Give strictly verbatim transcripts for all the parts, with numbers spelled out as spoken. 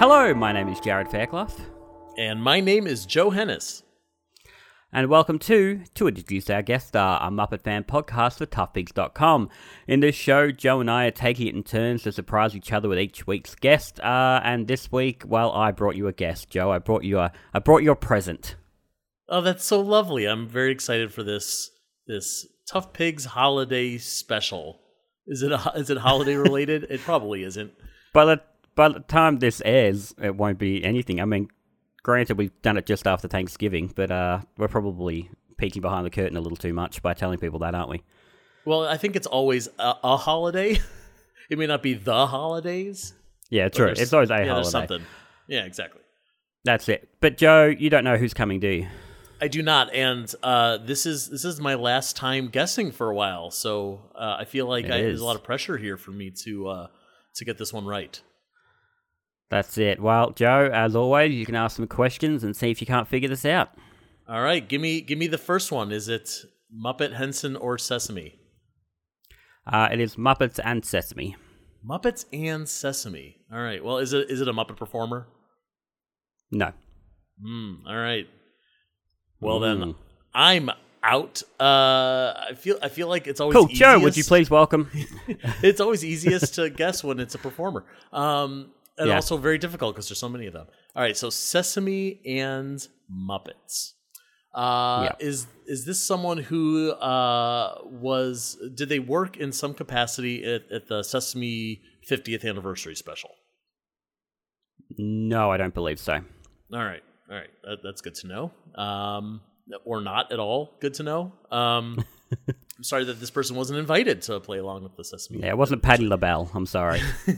Hello, my name is Jared Fairclough. And my name is Joe Hennis. And welcome to To Introduce Our Guest Star, a Muppet fan podcast for Tough Pigs dot com. In this show, Joe and I are taking it in turns to surprise each other with each week's guest. Uh, and this week, well, I brought you a guest, Joe. I brought you a, I brought you a present. Oh, that's so lovely. I'm very excited for this this Tough Pigs holiday special. Is it a, is it holiday related? It probably isn't. By the, by the time this airs, it won't be anything. I mean, granted, we've done it just after Thanksgiving, but uh, we're probably peeking behind the curtain a little too much by telling people that, aren't we? Well, I think it's always a, a holiday. It may not be the holidays. Yeah, true. It's always a yeah, holiday. There's something. Yeah, exactly. That's it. But Joe, you don't know who's coming, do you? I do not, and uh, this is this is my last time guessing for a while, so uh, I feel like I, there's a lot of pressure here for me to uh, to get this one right. That's it. Well, Joe, as always, you can ask some questions and see if you can't figure this out. All right, give me give me the first one. Is it Muppet, Henson, or Sesame? Uh, it is Muppets and Sesame. Muppets and Sesame. All right. Well, is it is it a Muppet performer? No. Mm, all right. Well mm. then, I'm out. Uh, I feel I feel like it's always cool. Easiest. Joe, would you please welcome? It's always easiest to guess when it's a performer. Um, and yeah. also very difficult because there's so many of them. All right, so Sesame and Muppets. Uh, yeah. Is is this someone who uh, was? Did they work in some capacity at, at the Sesame fiftieth anniversary special? No, I don't believe so. All right, all right, that, that's good to know. Um, or not at all good to know. Um, I'm sorry that this person wasn't invited to play along with the Sesame. Yeah, it wasn't Patti LaBelle. I'm sorry.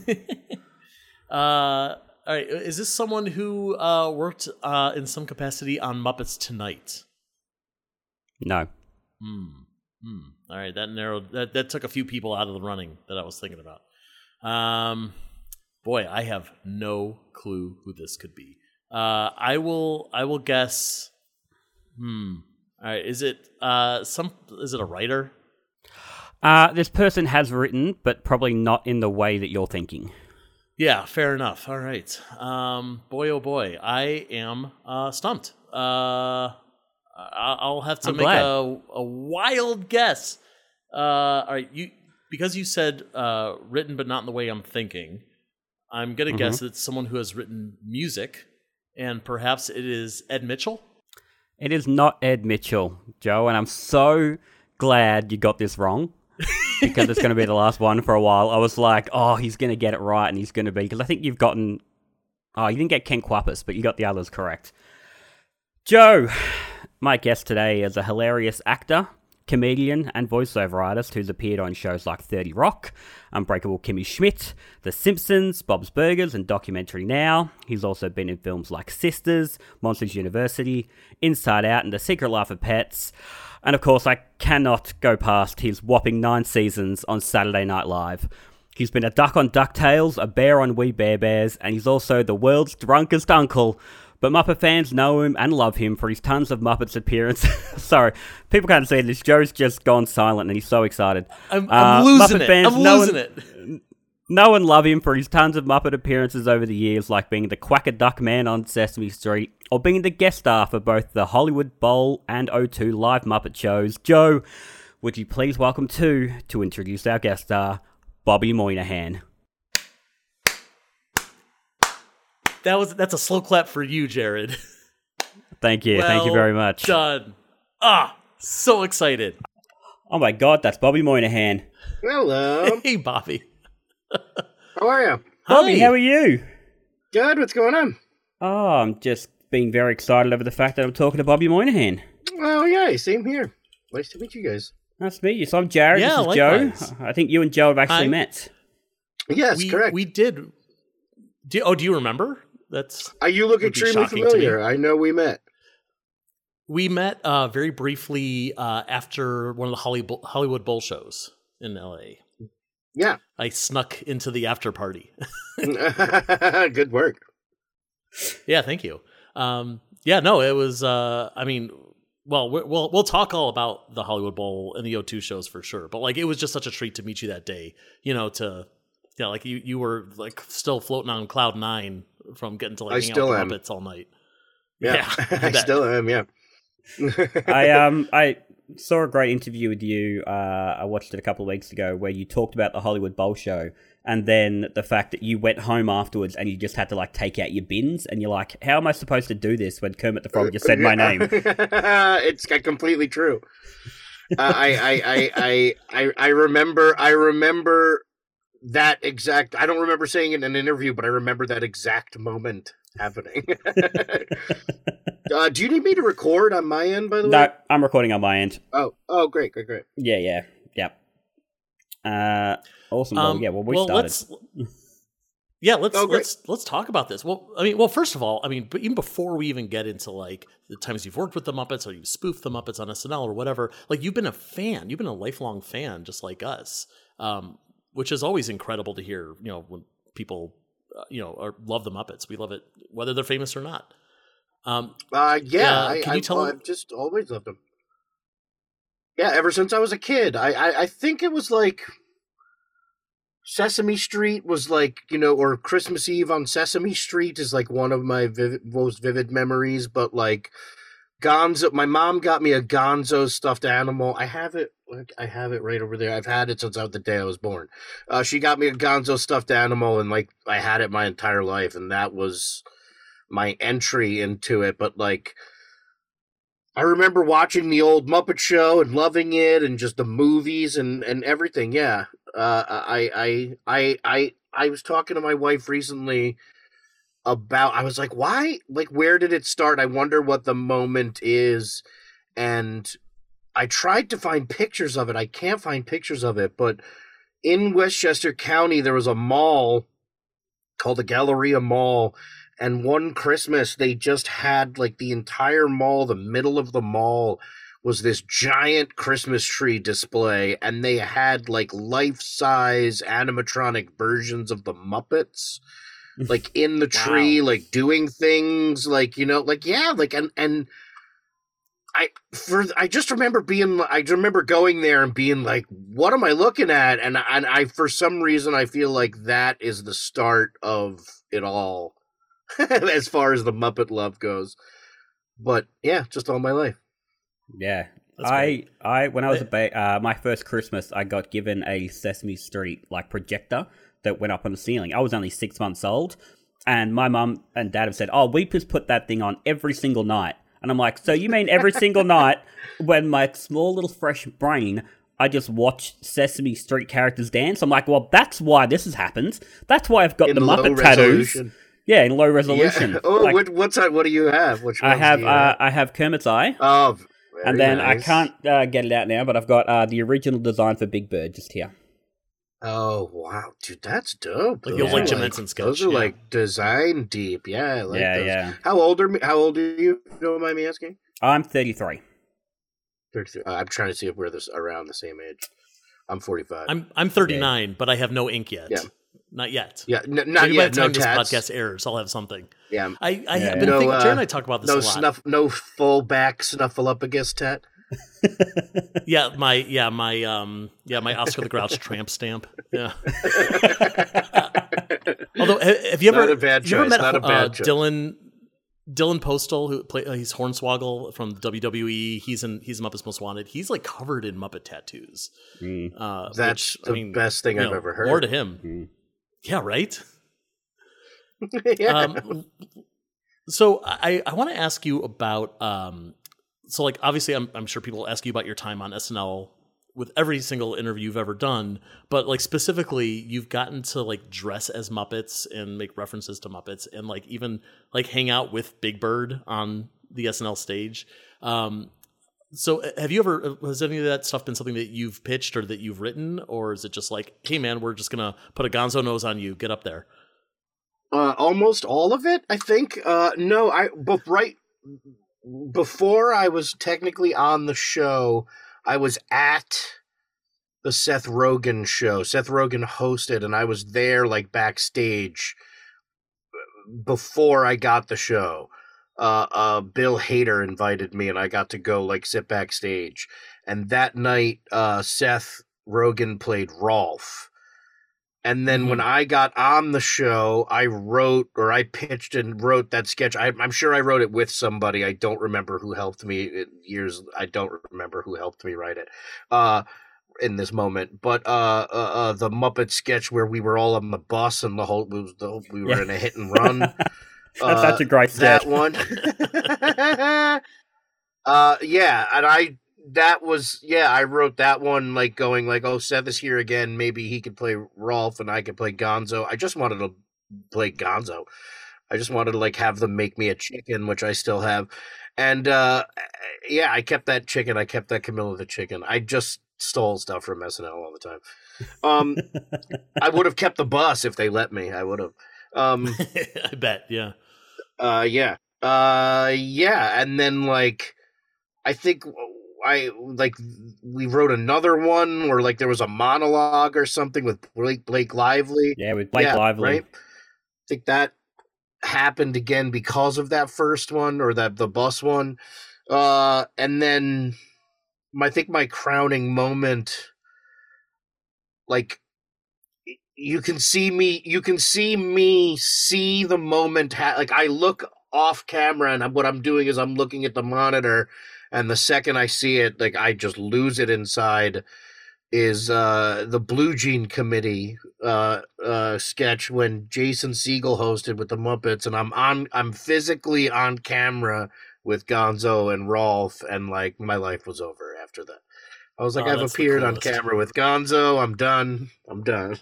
Uh, all right. Is this someone who uh, worked uh, in some capacity on Muppets Tonight? No. Hmm. Hmm. All right. That narrowed. That, that took a few people out of the running that I was thinking about. Um, boy, I have no clue who this could be. Uh, I will. I will guess. Hmm. All right. Is it uh some? Is it a writer? Uh, this person has written, but probably not in the way that you're thinking. Yeah, fair enough. All right. Um, boy, oh boy, I am uh, stumped. Uh, I'll have to I'm make glad. a, a wild guess. Uh, all right, you because you said uh, written, but not in the way I'm thinking. I'm gonna mm-hmm. guess it's someone who has written music, and perhaps it is Ed Mitchell. It is not Ed Mitchell, Joe, and I'm so glad you got this wrong. Because it's going to be the last one for a while. I was like, oh, he's going to get it right, and he's going to be... Because I think you've gotten... Oh, you didn't get Ken Quapis, but you got the others correct. Joe, my guest today is a hilarious actor, comedian, and voiceover artist who's appeared on shows like thirty Rock, Unbreakable Kimmy Schmidt, The Simpsons, Bob's Burgers, and Documentary Now. He's also been in films like Sisters, Monsters University, Inside Out, and The Secret Life of Pets. And of course, I cannot go past his whopping nine seasons on Saturday Night Live. He's been a duck on DuckTales, a bear on We Bare Bears, and he's also the world's drunkest uncle. But Muppet fans know him and love him for his tons of Muppets appearances. Sorry, people can't see this. Joe's just gone silent and he's so excited. I'm, I'm uh, losing Muppet it. Fans, I'm no losing one, it. No one love him for his tons of Muppet appearances over the years, like being the Quack-a-Duck Man on Sesame Street, or being the guest star for both the Hollywood Bowl and O two live Muppet shows. Joe, would you please welcome to, to introduce our guest star, Bobby Moynihan. That was That's a slow clap for you, Jared. Thank you. Well Thank you very much. Done. Ah, so excited. Oh my God, that's Bobby Moynihan. Hello. Hey, Bobby. How are you? Bobby, Hi. how are you? Good. What's going on? Oh, I'm just being very excited over the fact that I'm talking to Bobby Moynihan. Oh, yeah. Same here. Nice to meet you guys. Nice to meet you. So I'm Jared. Yeah, this is likewise. Joe. I think you and Joe have actually Hi. met. Yes, we, correct. We did. Do, oh, do you remember? That's. Uh, you look would be extremely shocking to familiar. me. I know we met. We met uh, very briefly uh, after one of the Hollywood Hollywood Bowl shows in L A. Yeah. I snuck into the after party. Good work. Yeah, thank you. Um, yeah, no, it was. Uh, I mean, well, we're, we'll we'll talk all about the Hollywood Bowl and the O two shows for sure. But like, it was just such a treat to meet you that day. You know, to yeah, like you you were like still floating on cloud nine from getting to like I hang out still with the am. Muppets all night. Yeah, I I bet. still am. Yeah. I um I saw a great interview with you. Uh, I watched it a couple of weeks ago where you talked about the Hollywood Bowl show, and then the fact that you went home afterwards and you just had to like take out your bins, and you're like, "How am I supposed to do this when Kermit the Frog just said my name?" It's completely true. Uh, I, I, I, I, I, I remember. I remember that exact. I don't remember saying it in an interview, but I remember that exact moment happening. uh, do you need me to record on my end? By the No, way. I'm recording on my end. Oh. Oh, great, great, great. Yeah, yeah, yep. Uh, awesome. Well, Um, yeah. Well, we well, started. let's yeah, let's Oh, great. let's let's talk about this. Well, I mean, well, first of all, I mean, but even before we even get into like the times you've worked with the Muppets or you've spoofed the Muppets on S N L or whatever, like you've been a fan, you've been a lifelong fan, just like us, um, which is always incredible to hear. You know, when people, uh, you know, are, love the Muppets, we love it whether they're famous or not. Um, Uh, yeah, Uh, I, can I, you tell- I've just always loved them. Yeah, ever since I was a kid. I, I, I think it was like Sesame Street was like, you know, or Christmas Eve on Sesame Street is like one of my vivid, most vivid memories. But like Gonzo, my mom got me a Gonzo stuffed animal. I have it. Like, I have it right over there. I've had it since the day I was born. Uh, she got me a Gonzo stuffed animal, and like I had it my entire life, and that was my entry into it. But like, I remember watching the old Muppet Show and loving it, and just the movies and, and everything. Yeah, uh, I, I I I I was talking to my wife recently about. I was like, why? Like, where did it start? I wonder what the moment is, and I tried to find pictures of it. I can't find pictures of it, but in Westchester County there was a mall called the Galleria Mall. And one Christmas, they just had, like, the entire mall, the middle of the mall, was this giant Christmas tree display. And they had, like, life-size animatronic versions of the Muppets, like, in the tree, Wow. like, doing things, like, you know, like, yeah, like, and, and I, for, I just remember being, I just remember going there and being like, what am I looking at? And, and I, for some reason, I feel like that is the start of it all. As far as the Muppet love goes. But yeah, just all my life. Yeah. That's I, great. I, when I was a ba- uh, my first Christmas, I got given a Sesame Street like projector that went up on the ceiling. I was only six months old, and my mum and dad have said, "Oh, we just put that thing on every single night." And I'm like, "So you mean every single night when my small little fresh brain, I just watch Sesame Street characters dance?" I'm like, "Well, that's why this has happened. That's why I've got In the low Muppet tattoos." resolution. Yeah, in low resolution. Yeah. Oh, Like, what, what's that? What do you have? Which I ones have, do you uh, have? I have Kermit's eye. Oh, very And then I nice. can't uh, get it out now, but I've got uh, the original design for Big Bird just here. Oh wow, dude, that's dope. Like the old, Those like, are, Jim Henson sketch, Those are yeah. like design deep. Yeah, I like yeah, those. yeah. How old are me? How old are you? If you don't mind me asking. I'm thirty-three. thirty-three. Uh, I'm trying to see if we're this around the same age. I'm forty-five. I'm I'm thirty-nine, but I have no ink yet. Yeah. Not yet. yeah, n- not Maybe by yet. the No time this tats. podcast airs, I'll have something. Yeah. I, I Yeah, have yeah. been No, thinking, uh, Jared and I talk about this No a lot. snuff. No full back snuffleupagus tat. Yeah, my yeah my um yeah my Oscar the Grouch tramp stamp. Yeah. Although, ha- have you ever Not a bad you ever choice, met not a uh, bad choice. Dylan Dylan Postal, who play uh, he's Hornswoggle from W W E. He's in he's Muppets Most Wanted. He's like covered in Muppet tattoos. Mm. Uh, That's which, the I mean, best thing you I've know, ever heard. More to him. Mm. Yeah, right. yeah. Um, so I, I want to ask you about um, so like obviously I'm I'm sure people ask you about your time on S N L with every single interview you've ever done, but like specifically you've gotten to like dress as Muppets and make references to Muppets and like even like hang out with Big Bird on the S N L stage. Um, so have you ever has any of that stuff been something that you've pitched or that you've written, or is it just like, hey man, we're just gonna put a Gonzo nose on you, get up there? Uh, almost all of it, I think. Uh, no, I but right before I was technically on the show, I was at the Seth Rogen show. Seth Rogen hosted, and I was there like backstage before I got the show. Uh, uh, Bill Hader invited me, and I got to go like sit backstage. And that night, uh, Seth Rogen played Rolf. And then Mhm. when I got on the show, I wrote or I pitched and wrote that sketch. I, I'm sure I wrote it with somebody. I don't remember who helped me. It, years I don't remember who helped me write it. Uh, in this moment, but uh, uh, uh, the Muppet sketch where we were all on the bus and the whole, was the, we were Yeah. in a hit and run. That's uh, such a great sketch. That one. uh, yeah, and I that was yeah. I wrote that one like going like, oh, Seth is here again. Maybe he could play Rolf and I could play Gonzo. I just wanted to play Gonzo. I just wanted to like have them make me a chicken, which I still have. And uh, yeah, I kept that chicken. I kept that Camilla the chicken. I just stole stuff from S N L all the time. Um, I would have kept the bus if they let me. I would have. Um, I bet, yeah. uh, yeah. Uh, yeah. And then like, I think I like we wrote another one where like there was a monologue or something with Blake Blake Lively. Yeah, with Blake Yeah, Lively. right? I think that happened again because of that first one or that the bus one. Uh, and then I think my crowning moment, like you can see me, you can see me see the moment. Ha- like I look off camera and what I'm doing is I'm looking at the monitor, and the second I see it, like I just lose it inside. Is uh, the Blue Jean Committee uh, uh, sketch when Jason Segel hosted with the Muppets, and I'm on, I'm physically on camera with Gonzo and Rolf, and like my life was over after that. I was like, Oh, I've that's the appeared on coolest. camera with Gonzo. I'm done. I'm done.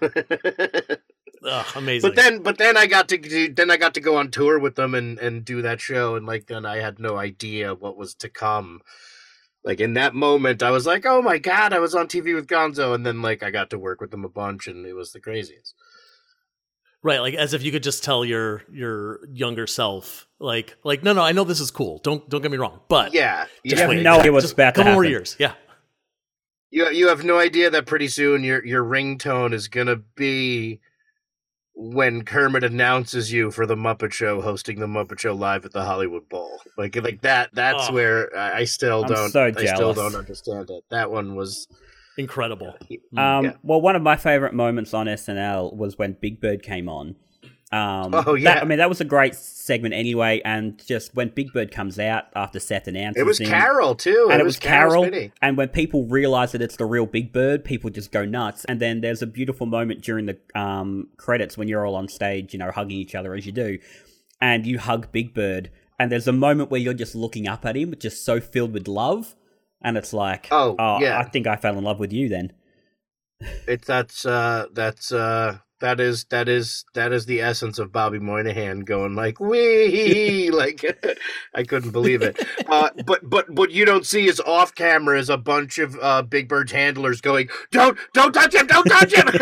Ugh, amazing. But then, but then I got to do, then I got to go on tour with them and and do that show, and like then I had no idea what was to come. Like in that moment, I was like, "Oh my god, I was on T V with Gonzo," and then like I got to work with them a bunch, and it was the craziest. Right, like as if you could just tell your your younger self, like like no, no, I know this is cool. Don't don't get me wrong, but Yeah, just yeah. have wait, no idea what's just about to couple more happen. years. Yeah, You you have no idea that pretty soon your your ringtone is gonna be when Kermit announces you for the Muppet Show, hosting the Muppet Show live at the Hollywood Bowl. Like like that. That's Oh. where I, I still I'm don't. so I still jealous. don't understand it. That one was. incredible. Um, Yeah. Well, one of my favorite moments on S N L was when Big Bird came on. Um, Oh, that- yeah. I mean, that was a great segment anyway, and just when Big Bird comes out after Seth announces It was him, Carol too, and it was Carol, Spinney. and when people realize that it's the real Big Bird, people just go nuts. And then there's a beautiful moment during the um, credits when you're all on stage, you know, hugging each other as you do, and you hug Big Bird, and there's a moment where you're just looking up at him, just so filled with love, and it's like, Oh, yeah. I think I fell in love with you then. It's that's uh that's uh that is that is that is the essence of Bobby Moynihan going like wee like I couldn't believe it. Uh, but but what you don't see is off camera is a bunch of uh, Big Bird's handlers going don't don't touch him don't touch him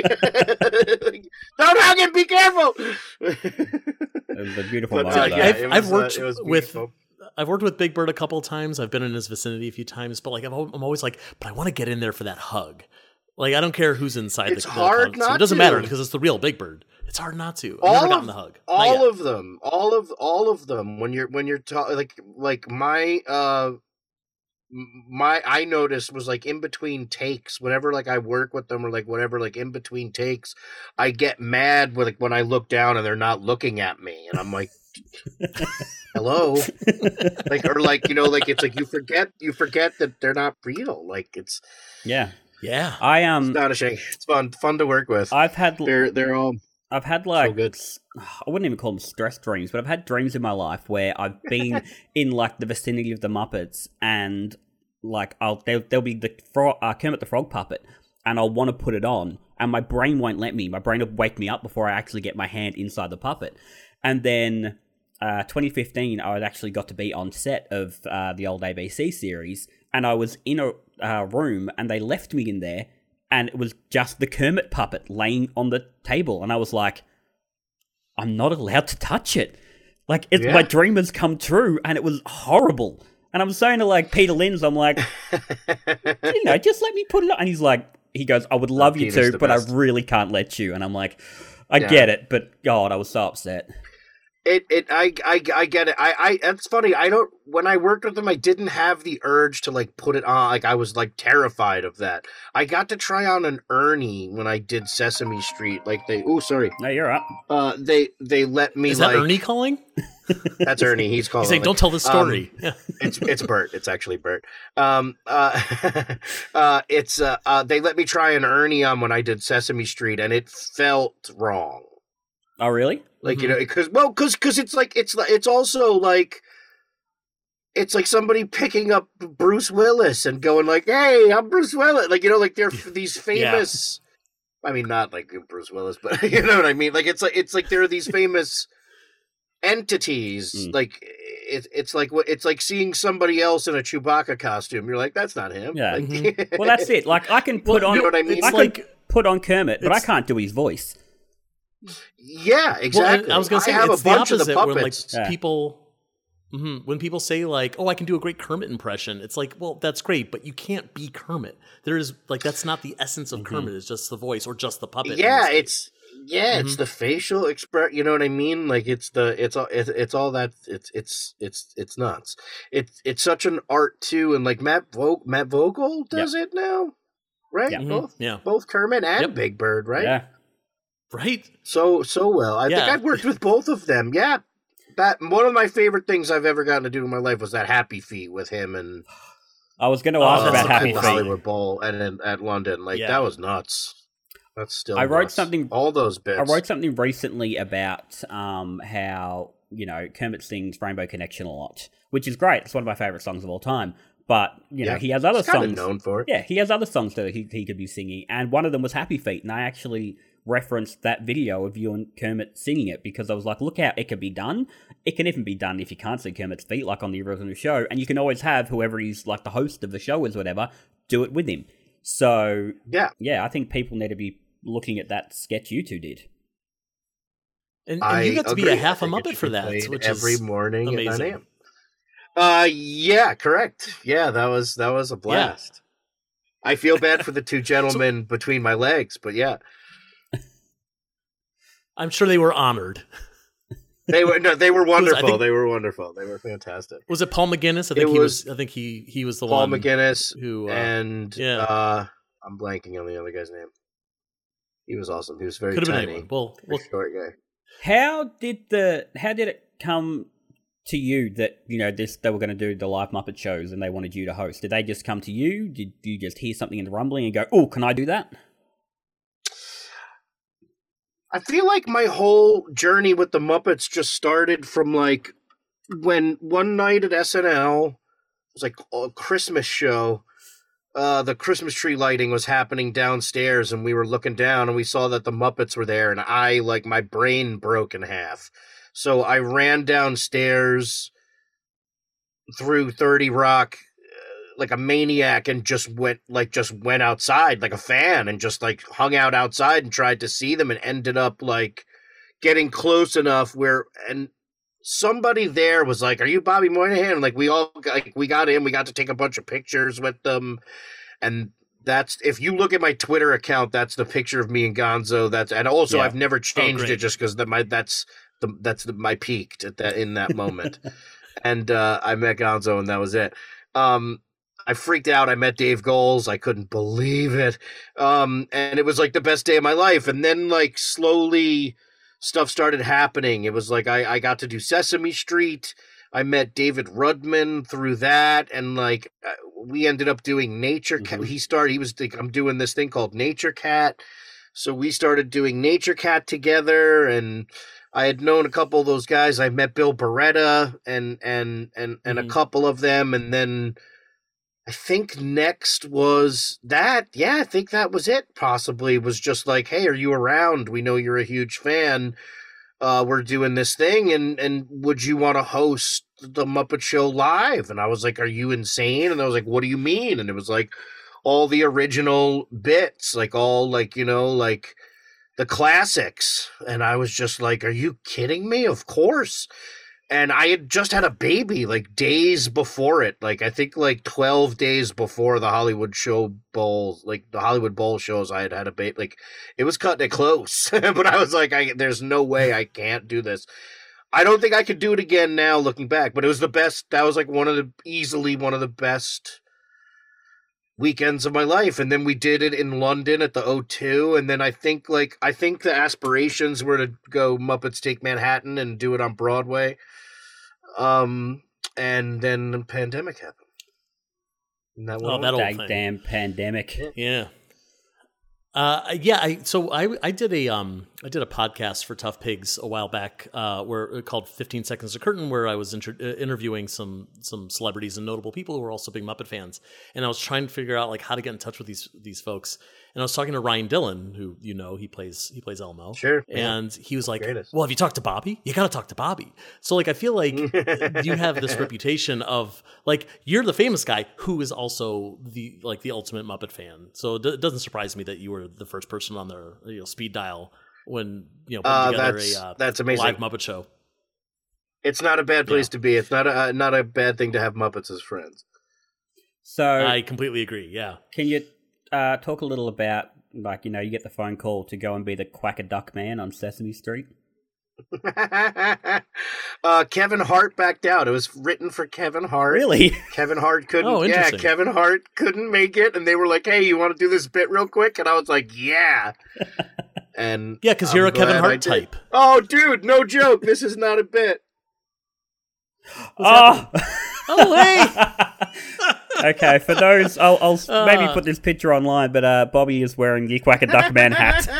don't hug him be careful. It was a beautiful But, moment. uh, though. yeah, I've- it I've was, worked uh, it was with- beautiful. I've worked with Big Bird a couple of times. I've been in his vicinity a few times, but like I'm, al- I'm always like, but I want to get in there for that hug. Like I don't care who's inside. It's the, the hard concert. not It doesn't to. matter because it's the real Big Bird. It's hard not to. I've all never of gotten the hug. Not all yet. of them, all of all of them. When you're when you're ta- like like my uh m- my I noticed was like in between takes. Whenever like I work with them or like whatever, like in between takes, I get mad with like when I look down and they're not looking at me, and I'm like, hello, like or like you know like it's like you forget you forget that they're not real. Like it's yeah, Yeah. I um, astonishing. It's fun fun to work with. I've had They're they're all I've had like good. s- I wouldn't even call them stress dreams, but I've had dreams in my life where I've been in like the vicinity of the Muppets, and like I'll there'll, there'll be the frog, uh, Kermit the Frog puppet, and I'll want to put it on, and my brain won't let me. My brain will wake me up before I actually get my hand inside the puppet, and then uh, twenty fifteen I had actually got to be on set of uh, the old A B C series, and I was in a uh, room, and they left me in there. And it was just the Kermit puppet laying on the table. And I was like, I'm not allowed to touch it. Like, it's, Yeah. my dream has come true, and it was horrible. And I'm saying to, like, Peter Linz, I'm like, you know, just let me put it on. And he's like, he goes, I would love you Peter's to, the but best. I really can't let you. And I'm like, I Yeah. get it, but God, I was so upset. It it I I I get it. I I that's funny. I don't when I worked with them I didn't have the urge to like put it on. Like I was like terrified of that. I got to try on an Ernie when I did Sesame Street. Like they oh sorry. No, you're up. Uh they they let me Is like that Ernie calling? That's Ernie. He's calling. He's saying, it. "Don't tell the story." Um, yeah. it's it's Bert. It's actually Bert. Um uh, uh it's uh, uh they let me try an Ernie on when I did Sesame Street and it felt wrong. Oh, really? Like, Mhm. you know, because, well, because cause it's like, it's like, it's also like, it's like somebody picking up Bruce Willis and going like, hey, I'm Bruce Willis. Like, you know, like they're these famous, I mean, not like Bruce Willis, but you know what I mean? Like, it's like, it's like there are these famous entities. Mm. Like, it, it's like, it's like seeing somebody else in a Chewbacca costume. You're like, that's not him. Yeah. Like, Mhm. Well, that's it. Like, I can put you on, know what I mean? It's I can like put on Kermit, but I it's- can't do his voice. Yeah, Well, exactly. I was going to say have it's a bunch the of opposite the when like puppets. Yeah. people mhm, when people say like, "Oh, I can do a great Kermit impression." It's like, "Well, that's great, but you can't be Kermit." There is like that's not the essence of Mm-hmm. Kermit. It's just the voice or just the puppet. in Yeah, this case. it's yeah, it's Mhm. the facial express. You know what I mean? Like it's the it's all it's, it's all that it's it's it's it's nuts. It's it's such an art too, and like Matt Vo- Matt Vogel does it now, right? Yeah. Mhm. Both Yeah. both Kermit and Yep. Big Bird, right? Yeah. Right. So so well. I Yeah. think I've worked with both of them. Yeah, that one of my favorite things I've ever gotten to do in my life was that Happy Feet with him and I was going to Oh, ask that's about a Happy at the cool Feet. Hollywood Bowl and in, at London. Like Yeah. that was nuts. That's still. I wrote nuts. something- All those bits. I wrote something recently about um, how, you know, Kermit sings Rainbow Connection a lot, which is great. It's one of my favorite songs of all time. But, you know, Yeah. he has other He's kind of songs. known for it. Yeah, he has other songs that he, he could be singing, and one of them was Happy Feet, and I actually referenced that video of you and Kermit singing it because I was like, look how it can be done. It can even be done if you can't see Kermit's feet, like on the original show, and you can always have whoever he's like the host of the show is, whatever, do it with him. So, Yeah. yeah, I think people need to be looking at that sketch you two did. And, and I you got to be agree. a half I a think it Muppet should for be that, played which every is morning amazing. at nine a.m. Uh, yeah, correct. Yeah, that was that was a blast. I feel bad for the two gentlemen between my legs, but yeah, I'm sure they were honored. they were no, they were wonderful. think- they were wonderful. They were fantastic. Was it Paul McGinnis? I think It he was, was I think he he was the Paul one McGinnis who uh, and yeah. uh, I'm blanking on the other guy's name. He was awesome. He was very could have been tiny, anyone. Well, very well, short guy. How did the how did it come to you that, you know, this they were going to do the live Muppet shows and they wanted you to host? Did they just come to you? Did you just hear something in the rumbling and go, "Oh, can I do that?" I feel like my whole journey with the Muppets just started from like when one night at S N L, it was like a Christmas show. Uh, the Christmas tree lighting was happening downstairs, and we were looking down, and we saw that the Muppets were there, and I, like, my brain broke in half. So I ran downstairs through thirty Rock uh, like a maniac and just went, like, just went outside like a fan and just, like, hung out outside and tried to see them and ended up, like, getting close enough where, and somebody there was like, "Are you Bobby Moynihan?" And like we all got, like we got in, we got to take a bunch of pictures with them, and that's if you look at my Twitter account, that's the picture of me and Gonzo. That's and also Yeah. I've never changed great. it just because that my that's the that's the, my peaked at that in that moment, and uh, I met Gonzo and that was it. Um, I freaked out. I met Dave Goles. I couldn't believe it, um, and it was like the best day of my life. And then like slowly stuff started happening. It was like I, I got to do Sesame Street. I met David Rudman through that, and like uh, we ended up doing Nature Cat. Mhm. He started. He was like, I'm doing this thing called Nature Cat, so we started doing Nature Cat together. And I had known a couple of those guys. I met Bill Beretta and and and and Mhm. a couple of them, and then I think next was that. Yeah, I think that was it. Possibly was just like, "Hey, are you around? We know you're a huge fan. Uh, we're doing this thing, and and would you want to host the Muppet Show live?" And I was like, "Are you insane?" And I was like, "What do you mean?" And it was like all the original bits, like all like you know like the classics. And I was just like, "Are you kidding me? Of course." And I had just had a baby like days before it. Like I think like twelve days before the Hollywood show bowls, like the Hollywood Bowl shows, I had had a baby. Like it was cutting it close, but I was like, I, there's no way I can't do this. I don't think I could do it again now, looking back. But it was the best. That was like one of the easily one of the best weekends of my life. And then we did it in London at the O two. And then I think like I think the aspirations were to go Muppets Take Manhattan and do it on Broadway. Um, and then the pandemic happened. And that Oh, that old Dag thing. damn pandemic. Yeah. Uh, yeah, I so I I did a um I did a podcast for Tough Pigs a while back, uh, where called fifteen Seconds to Curtain, where I was inter- uh, interviewing some some celebrities and notable people who were also big Muppet fans, and I was trying to figure out like how to get in touch with these these folks. And I was talking to Ryan Dillon, who you know he plays he plays Elmo, Sure, yeah. and he was like, Greatest. "Well, have you talked to Bobby? You got to talk to Bobby." So like I feel like you have this reputation of like you're the famous guy who is also the like the ultimate Muppet fan. So it, d- it doesn't surprise me that you were the first person on their you know speed dial when you know putting Uh, together that's- a uh, that's amazing. live Muppet show. It's not a bad place Yeah. to be. It's not a uh, not a bad thing to have Muppets as friends. So, I completely agree. Yeah. can you uh, talk a little about, like, you know, you get the phone call to go and be the Quacker Duck Man on Sesame Street? uh, Kevin Hart backed out. It was written for Kevin Hart. Really? Kevin Hart couldn't. Oh, yeah, interesting. Kevin Hart couldn't make it, and they were like, "Hey, you want to do this bit real quick?" And I was like, "Yeah." And Yeah, because I'm you're a Kevin glad I Hart did. type. Oh, dude, no joke. This is not a bit. Oh! Oh, hey! Okay, for those, I'll, I'll s- maybe Uh. put this picture online, but uh, Bobby is wearing the Quacker Duck Man hat.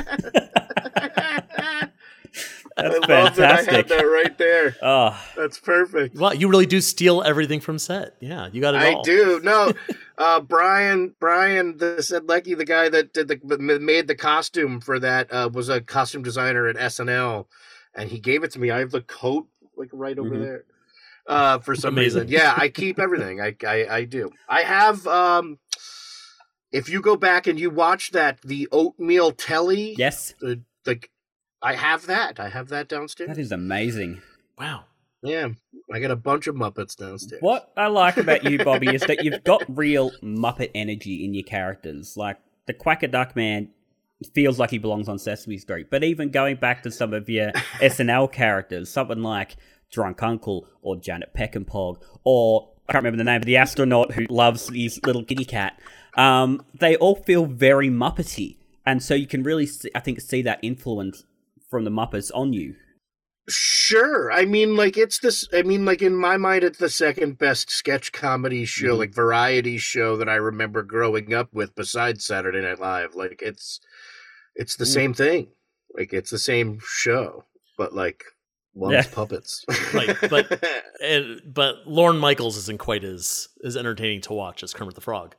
I That's love that I had fantastic. that right there. Oh, That's perfect. Wow, you really do steal everything from set. Yeah, you got it I all. do. No, uh, Brian, Brian, the Sedlecki, the guy that did the made the costume for that, uh, was a costume designer at S N L, and he gave it to me. I have the coat like right over Mhm. there. Uh, for some Amazing. reason, yeah, I keep everything. I, I, I do. I have. Um, if you go back and you watch that, the oatmeal telly, yes. the like, I have that. I have that downstairs. That is amazing. Wow. Yeah, I got a bunch of Muppets downstairs. What I like about you, Bobby, is that you've got real Muppet energy in your characters. Like, the Quacker Duck Man feels like he belongs on Sesame Street. But even going back to some of your S N L characters, something like Drunk Uncle or Janet Peckinpah, or I can't remember the name of the astronaut who loves his little kitty cat, um, they all feel very Muppety. And so you can really, see, I think, see that influence from the Muppets on you. Sure. I mean, like, it's this, I mean, like, in my mind, it's the second best sketch comedy show, Mhm. like, variety show that I remember growing up with besides Saturday Night Live. Like, it's, it's the Mm. same thing. Like, it's the same show, but, like, loves Yeah. puppets. Right, but- And, but Lorne Michaels isn't quite as, as entertaining to watch as Kermit the Frog.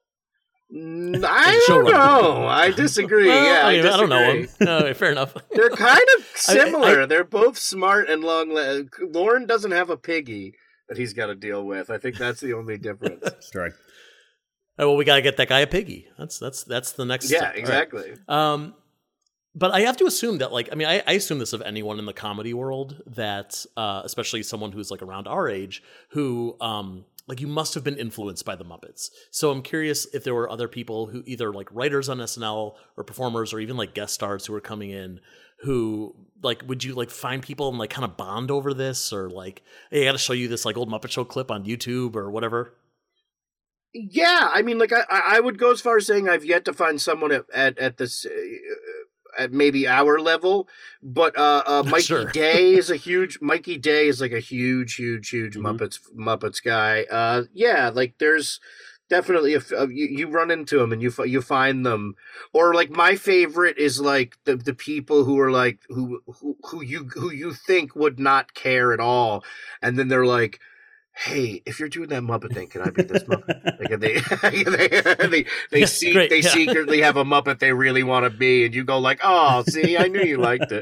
Mm, I don't showrunner. know. I disagree. Well, yeah, I, I, mean, I don't know disagree. him. No, fair enough. They're kind of I- I- similar. They're both smart and long. Le- Lauren doesn't have a piggy that he's got to deal with. I think that's the only difference. It's true. Oh, well, we gotta get that guy a piggy. That's that's that's the next. yeah, step. All right. exactly. Um, but I have to assume that, like, I mean, I, I assume this of anyone in the comedy world, that uh, especially someone who's like around our age, who um, like you must have been influenced by the Muppets. So I'm curious if there were other people who either like writers on S N L or performers or even like guest stars who were coming in, who like would you like find people and like kind of bond over this, or like, hey, I got to show you this like old Muppet Show clip on YouTube or whatever. Yeah, I mean, like I, I would go as far as saying I've yet to find someone at at, at this. Uh, at maybe our level, but uh, uh Mikey Sure. Day is a huge. Mikey Day is like a huge, huge, huge Mhm. Muppets Muppets guy. Uh, yeah, like there's definitely a, f- uh, you, you run into them and you fi- you find them, or like my favorite is like the the people who are like who who who you who you think would not care at all, and then they're like, hey, if you're doing that Muppet thing, can I be this Muppet? Like they they they they, Yeah, see, great, they yeah. secretly have a Muppet they really want to be, and you go like, oh, see, I knew you liked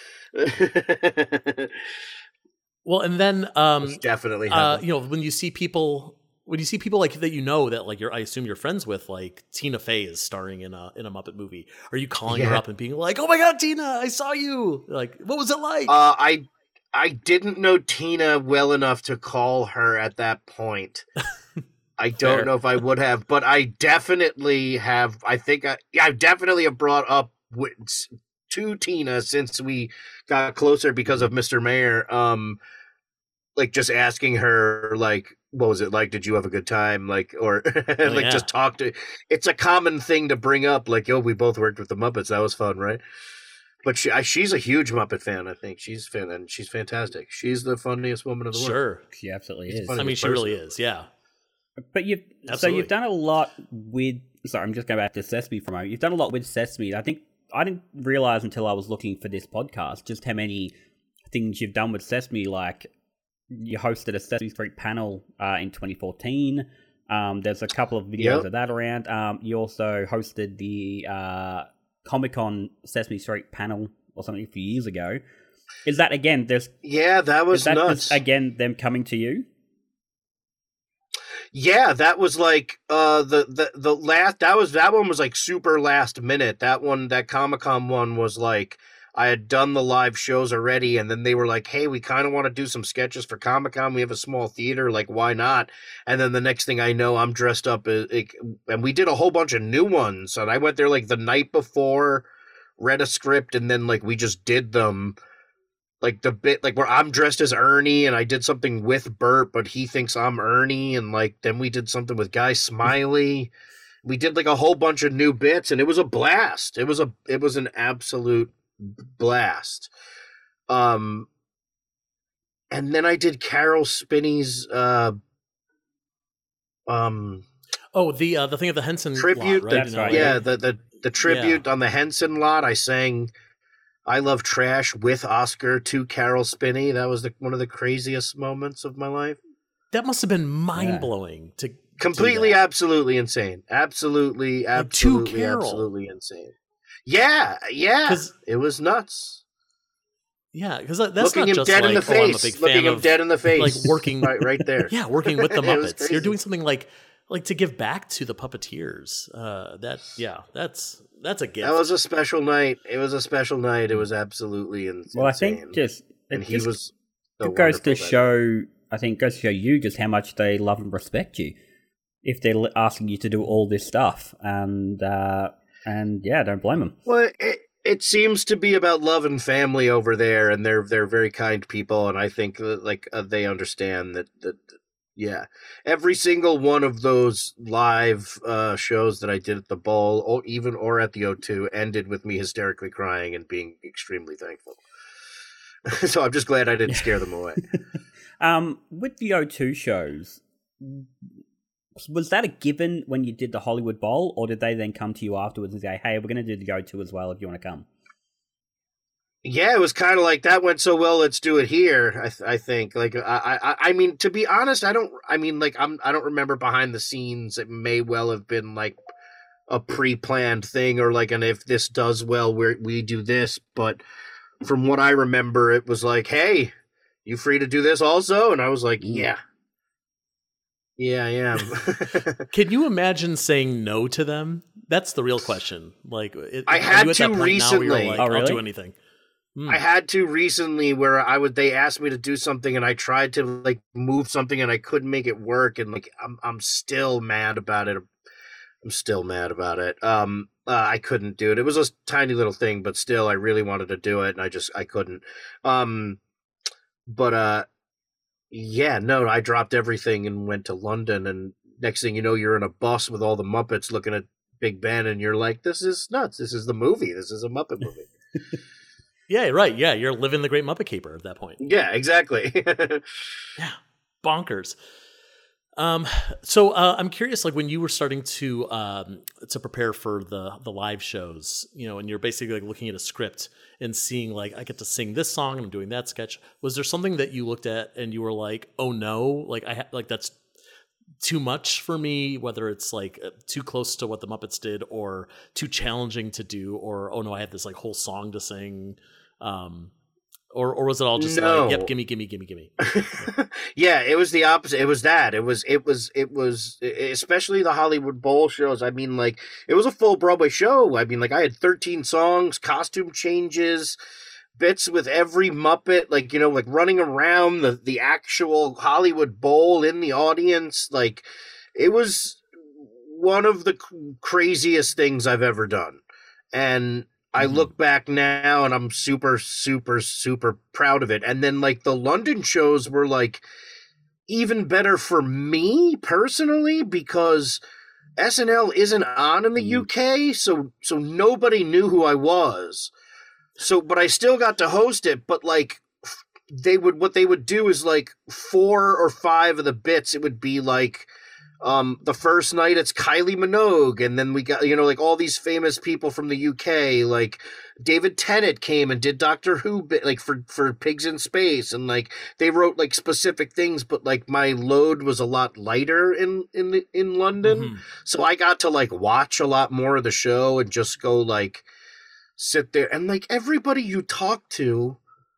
it. Well, and then um, It's definitely uh, happened. you know, when you see people, when you see people like that, you know that like you're, I assume you're friends with, like Tina Fey is starring in a in a Muppet movie. Are you calling her Yeah. up and being like, "Oh my God, Tina, I saw you! Like, what was it like?" Uh, I I didn't know Tina well enough to call her at that point. I don't Fair. know if I would have, but I definitely have. I think I yeah, I definitely have brought up wi- to Tina since we got closer because of Mister Mayor. Um, like just asking her, like, what was it like? Did you have a good time? Like, or Oh, like yeah. just talk to. It's a common thing to bring up. Like, yo, we both worked with the Muppets. That was fun, right? But she, I, she's a huge Muppet fan. I think she's fan, and she's fantastic. She's the funniest woman in the world. Sure. She absolutely It's is. funny. I mean, she person. really is. Yeah. But you've so Absolutely. you've done a lot with. Sorry, I'm just going back to Sesame for a moment. You've done a lot with Sesame. I think I didn't realize until I was looking for this podcast just how many things you've done with Sesame. Like you hosted a Sesame Street panel uh, in twenty fourteen. Um, there's a couple of videos Yep. of that around. Um, you also hosted the uh, Comic Con Sesame Street panel or something a few years ago. Is that again? There's Yeah, that was is that nuts. just, again them coming to you? Yeah, that was like uh the, the the last that was that one was like super last minute. That one, that Comic-Con one was like I had done the live shows already, and then they were like, "Hey, we kind of want to do some sketches for Comic-Con. We have a small theater, like why not?" And then the next thing I know, I'm dressed up as, like, and we did a whole bunch of new ones. And I went there like the night before, read a script, and then like we just did them. Like the bit, like where I'm dressed as Ernie, and I did something with Bert, but he thinks I'm Ernie, and like then we did something with Guy Smiley. We did like a whole bunch of new bits, and it was a blast. It was a, it was an absolute blast. Um, and then I did Carol Spinney's, uh, um, Oh, the uh, the thing of the Henson tribute. lot, right? the- That's right. Yeah, the the the tribute on the Henson lot. I sang I Love Trash with Oscar to Carol Spinney. That was the, one of the craziest moments of my life. That must have been mind blowing to Completely, do that. absolutely insane. Absolutely, Like, to absolutely, Carol. absolutely insane. Yeah, yeah. 'Cause- It was nuts. Yeah, because that's Looking not him just dead like, in the oh, I'm a face. big Looking fan him of dead in the face. like working right, right there. Yeah, working with the It was Muppets. You're crazy. doing something like like to give back to the puppeteers. Uh, that yeah, that's that's a gift. That was a special night. It was a special night. It was absolutely in- insane. Well, I think just and it he just was. So it goes to wonderful that show. I think goes to show you just how much they love and respect you. If they're li- asking you to do all this stuff, and uh, and yeah, don't blame them. Well, it it seems to be about love and family over there, and they're they're very kind people, and I think that, like uh, they understand that that yeah, every single one of those live uh, shows that I did at the Bowl, or even or at the O two, ended with me hysterically crying and being extremely thankful. So I'm just glad I didn't scare them away. Um, with the O two shows, was that a given when you did the Hollywood Bowl, or did they then come to you afterwards and say, "Hey, we're going to do the O two as well if you want to come"? Yeah, it was kind of like that went so well. Let's do it here. I th- I think like I I I mean, to be honest, I don't. I mean, like I'm I don't remember behind the scenes. It may well have been like a pre-planned thing, or like an if this does well, we we do this. But from what I remember, it was like, hey, you free to do this also? And I was like, yeah, yeah, I am. Can you imagine saying no to them? That's the real question. Like, it, I are had you at to that point now where you're recently. like, Oh, I'll really? do anything. Hmm. I had to recently where I would they asked me to do something and I tried to like move something and I couldn't make it work, and like I'm I'm still mad about it. I'm still mad about it. Um uh, I couldn't do it. It was a tiny little thing, but still I really wanted to do it and I just I couldn't. Um but uh yeah, no, I dropped everything and went to London, and next thing you know you're in a bus with all the Muppets looking at Big Ben and you're like, this is nuts. This is the movie. This is a Muppet movie. Yeah, right. Yeah, you're living the Great Muppet Caper at that point. Yeah, exactly. Yeah, bonkers. Um, so uh, I'm curious, like when you were starting to um, to prepare for the the live shows, you know, and you're basically like looking at a script and seeing like I get to sing this song and I'm doing that sketch. Was there something that you looked at and you were like, oh no, like I ha- like that's too much for me, whether it's like uh, too close to what the Muppets did or too challenging to do, or oh no, I have this like whole song to sing. Um, or or was it all just No. like, yep, gimme, gimme, gimme, gimme? Yeah, it was the opposite. It was that. It was it was it was especially the Hollywood Bowl shows. I mean, like it was a full Broadway show. I mean, like I had thirteen songs, costume changes, bits with every Muppet, like, you know, like running around the the actual Hollywood Bowl in the audience. Like it was one of the c- craziest things I've ever done. And I Mhm. look back now and I'm super, super, super proud of it. And then like the London shows were like even better for me personally because S N L isn't on in the Mm. U K, so so nobody knew who I was. So, but I still got to host it. But like they would, what they would do is like four or five of the bits. It would be like. Um, the first night it's Kylie Minogue, and then we got, you know, like all these famous people from the U K, like David Tennant came and did Doctor Who, like for, for Pigs in Space, and like they wrote like specific things, but like my load was a lot lighter in, in, the, in London. Mhm. So I got to like watch a lot more of the show and just go like sit there and like everybody you talk to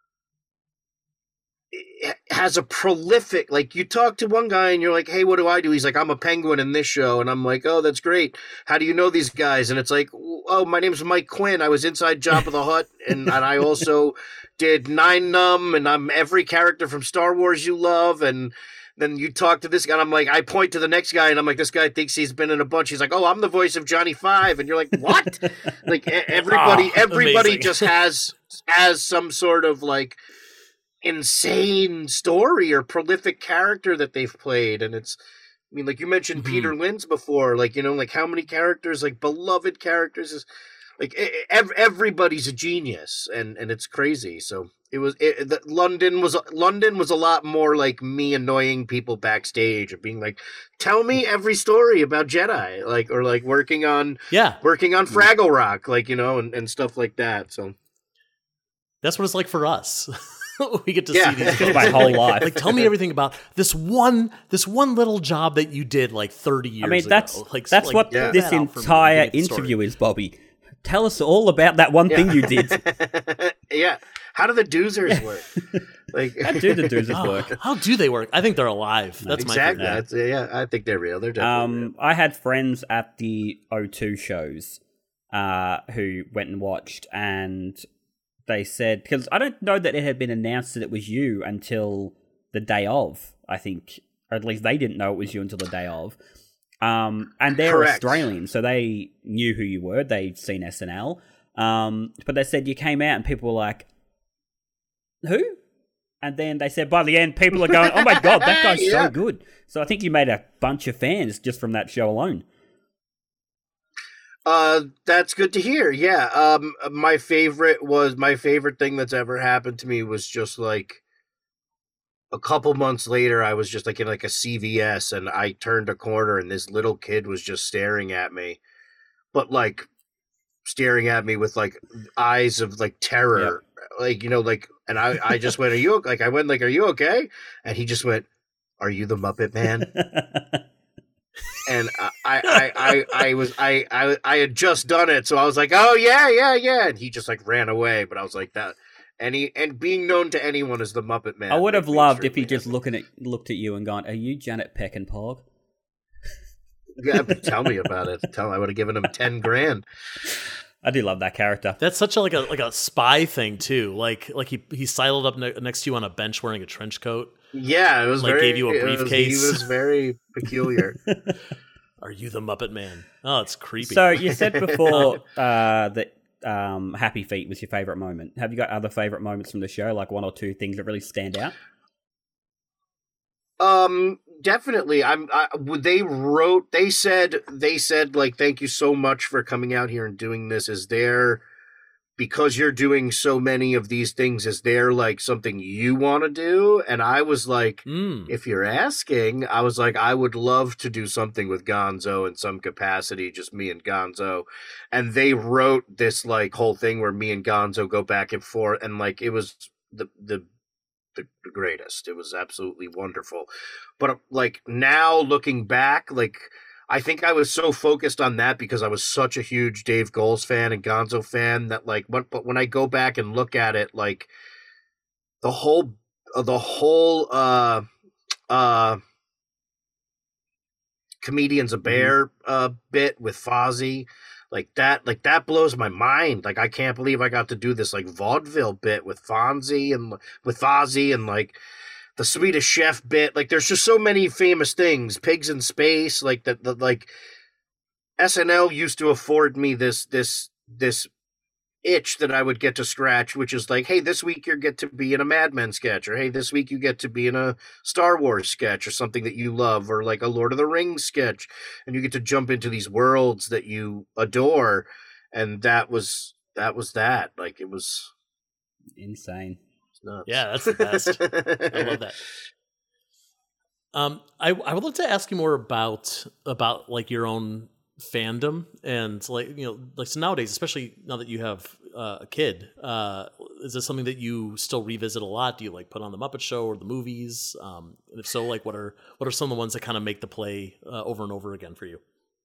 has a prolific, like you talk to one guy and you're like, hey, what do I do? He's like, I'm a penguin in this show. And I'm like, oh, that's great. How do you know these guys? And it's like, oh, my name's Mike Quinn. I was inside Jabba the Hutt. And, and I also did Nine Numb, and I'm every character from Star Wars you love. And then you talk to this guy and I'm like, I point to the next guy and I'm like, this guy thinks he's been in a bunch. He's like, oh, I'm the voice of Johnny Five. And you're like, what? Like everybody, Oh, everybody amazing. just has, has some sort of like, insane story or prolific character that they've played. And it's, I mean, like you mentioned Mhm. Peter Linz before, like, you know, like how many characters, like beloved characters is like ev- everybody's a genius, and and it's crazy. So it was it, the, London was London was a lot more like me annoying people backstage of being like, tell me every story about Jedi, like, or like working on Yeah, working on Fraggle Rock, like, you know, and, and stuff like that. So that's what it's like for us. We get to Yeah. see these Just my whole life. Like, tell me everything about this one, this one little job that you did like thirty years I mean, ago. that's like, that's like, what Yeah. this that out for me. entire Give me the story. interview is, Bobby. Tell us all about that one thing you did. Yeah. How do the doozers work? Like, How do the doozers Oh, work? how do they work? I think they're alive. That's exactly. my That's, yeah, I think they're real. They're definitely real. Um, I had friends at the O two shows uh, who went and watched, and they said, because I don't know that it had been announced that it was you until the day of, I think, or at least they didn't know it was you until the day of. Um, and they're Correct. Australian, so they knew who you were. They'd seen S N L. Um, but they said you came out and people were like, who? And then they said by the end, people are going, oh my God, that guy's Yeah. so good. So I think you made a bunch of fans just from that show alone. Uh, that's good to hear. Yeah. Um, my favorite was my favorite thing that's ever happened to me was just like a couple months later. I was just like in like a C V S, and I turned a corner, and this little kid was just staring at me, but like staring at me with like eyes of like terror, like, you know, like, and I, I just went, are you like, I went like, are you okay? And he just went, are you the Muppet Man? And I, I, I, I was, I, I, I had just done it, so I was like, "Oh yeah, yeah, yeah," and he just like ran away. But I was like that, and he, and being known to anyone as the Muppet Man, I would have made me loved if he extremely just happy. looking at looked at you and gone, "Are you Janet Peckinpah?" Yeah, tell me about it. Tell I would have given him ten grand. I do love that character. That's such a like a like a spy thing too. Like like he he sidled up ne- next to you on a bench wearing a trench coat. Yeah, it was Like, very. gave you a it was- briefcase. he was very peculiar. Are you the Muppet Man? Oh, it's creepy. So you said before uh, that um, Happy Feet was your favorite moment. Have you got other favorite moments from the show, like one or two things that really stand out? Um, definitely. I'm. I, they wrote. They said. They said like, thank you so much for coming out here and doing this. Is there, because you're doing so many of these things, is there like something you want to do? And I was like, Mm. if you're asking, I was like, I would love to do something with Gonzo in some capacity, just me and Gonzo. And they wrote this like whole thing where me and Gonzo go back and forth, and like it was the the the, the greatest. It was absolutely wonderful. But like now looking back, like I think I was so focused on that because I was such a huge Dave Goles fan and Gonzo fan that like when, but when I go back and look at it, like the whole uh, the whole uh uh Comedian's a Bear uh bit with Fozzie, like that like that blows my mind. Like I can't believe I got to do this like vaudeville bit with Fonzie and with Fozzie, and like the Swedish Chef bit. Like there's just so many famous things. Pigs in Space, like that the like S N L used to afford me this this this itch that I would get to scratch, which is like, hey, this week you get to be in a Mad Men sketch, or hey, this week you get to be in a Star Wars sketch, or something that you love, or like a Lord of the Rings sketch, and you get to jump into these worlds that you adore, and that was that was that. Like, it was insane. Nuts. Yeah, that's the best. I love that. Um, I I would love to ask you more about about like your own fandom and like you know like so nowadays, especially now that you have uh, a kid, uh, is this something that you still revisit a lot? Do you like put on the Muppet Show or the movies? Um, and if so, like what are what are some of the ones that kind of make the play uh, over and over again for you?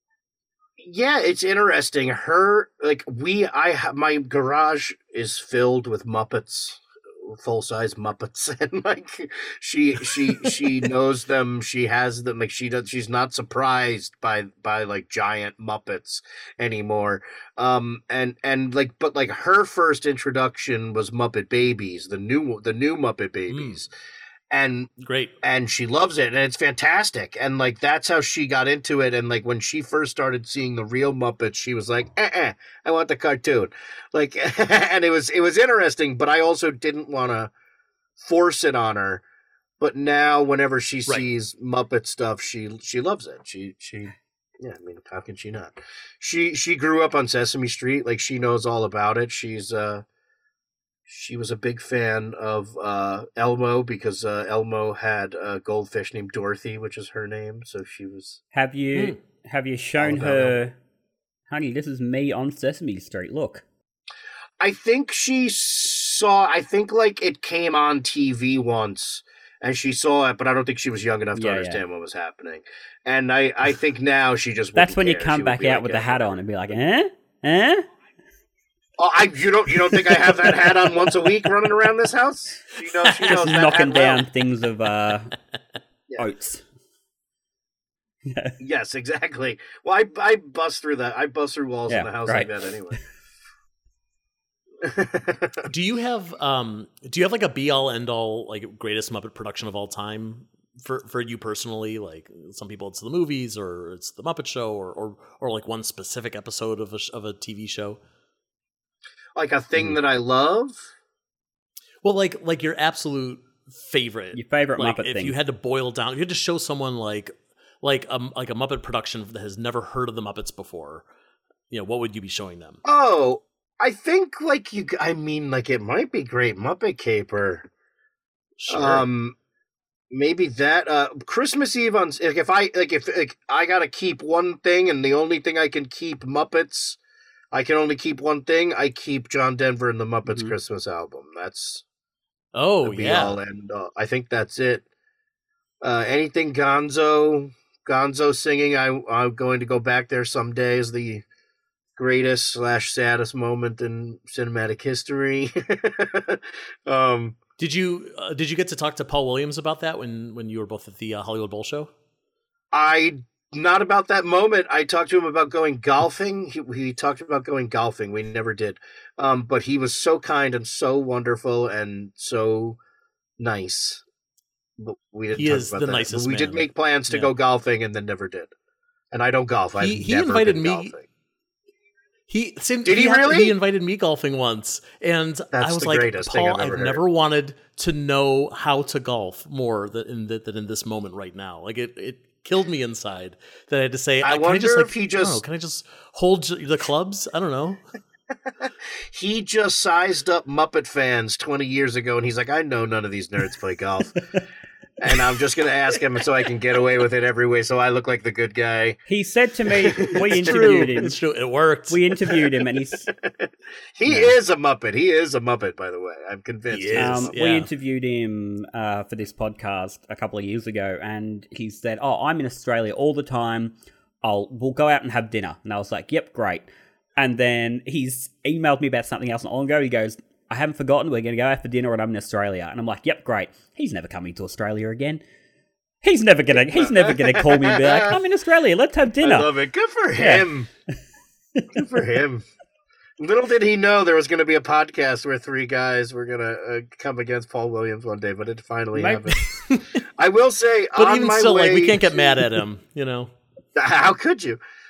Yeah, it's interesting. Her like we I ha- my garage is filled with Muppets. Full size Muppets, and like she she she knows them, she has them, like she does she's not surprised by by like giant Muppets anymore. Um and and like but like her first introduction was Muppet Babies, the new the new Muppet Babies. Mm. And great. And she loves it, and it's fantastic. And like that's how she got into it. And like when she first started seeing the real Muppets, she was like, eh, eh, I want the cartoon. Like and it was it was interesting, but I also didn't want to force it on her. But now whenever she right. sees Muppet stuff, she she loves it. She she yeah, I mean, how can she not? She she grew up on Sesame Street, like she knows all about it. She's uh She was a big fan of uh, Elmo because uh, Elmo had a goldfish named Dorothy, which is her name. So she was. Have you hmm. have you shown her, honey? This is me on Sesame Street. Look. I think she saw. I think like it came on T V once, and she saw it, but I don't think she was young enough to yeah, understand yeah. what was happening. And I, I think now she just. That's when care. you come she back out like, with the hat on and be like, eh, eh. Oh, I you don't you don't think I have that hat on once a week running around this house? She knows she knows just that knocking hat down well. things of uh, yeah. oats. Yes, exactly. Well, I I bust through that. I bust through walls yeah, in the house right. like that anyway. Do you have um do you have like a be all end all like greatest Muppet production of all time for for you personally? Like some people it's the movies or it's the Muppet Show or or, or like one specific episode of a of a T V show. Like a thing mm. that I love? Well, like like your absolute favorite. Your favorite like, Muppet if thing. If you had to boil down, you had to show someone like like a, like a Muppet production that has never heard of the Muppets before, you know, what would you be showing them? Oh, I think like you, I mean, like it might be Great Muppet Caper. Sure. Um, maybe that, uh, Christmas Eve on, like if I, like if like, I gotta keep one thing and the only thing I can keep Muppets, I can only keep one thing. I keep John Denver and the Muppets mm-hmm. Christmas album. That's oh yeah. All and uh, I think that's it. Uh, anything Gonzo, Gonzo singing. I I'm going to go back there someday. Is the greatest slash saddest moment in cinematic history. um, did you uh, did you get to talk to Paul Williams about that when when you were both at the uh, Hollywood Bowl show? I. Not about that moment. I talked to him about going golfing. He, he talked about going golfing. We never did. Um, but he was so kind and so wonderful and so nice. But we didn't he talk is about the that. nicest we man. did make plans to yeah. go golfing and then never did. And I don't golf. I've he, he never invited been me. golfing. He same, did he, he really? Had, he invited me golfing once, and That's I was the like, greatest Paul, thing I've I've ever heard. never wanted to know how to golf more than in, the, than in this moment right now. Like it, it killed me inside that I had to say, I can wonder I just, like, if he just know, can I just hold the clubs? I don't know. He just sized up Muppet fans twenty years ago, and he's like, I know none of these nerds play golf. And I'm just going to ask him so I can get away with it every way, so I look like the good guy. He said to me, we it's interviewed true. him. It's true. It worked. We interviewed him, and he's... he no. is a Muppet. He is a Muppet, by the way. I'm convinced. He is. Um, yeah. We interviewed him uh, for this podcast a couple of years ago, and he said, oh, I'm in Australia all the time. I'll We'll go out and have dinner. And I was like, yep, great. And then he's emailed me about something else not long ago. He goes, I haven't forgotten. We're going to go out for dinner, and I'm in Australia. And I'm like, yep, great. He's never coming to Australia again. He's never gonna. He's never gonna call me and be like, "I'm in Australia. Let's have dinner." I love it. Good for him. Yeah. Good for him. Little did he know there was going to be a podcast where three guys were going to uh, come against Paul Williams one day, but it finally Maybe. happened. I will say, but on even my still, way like we can't get to... mad at him. You know, how could you?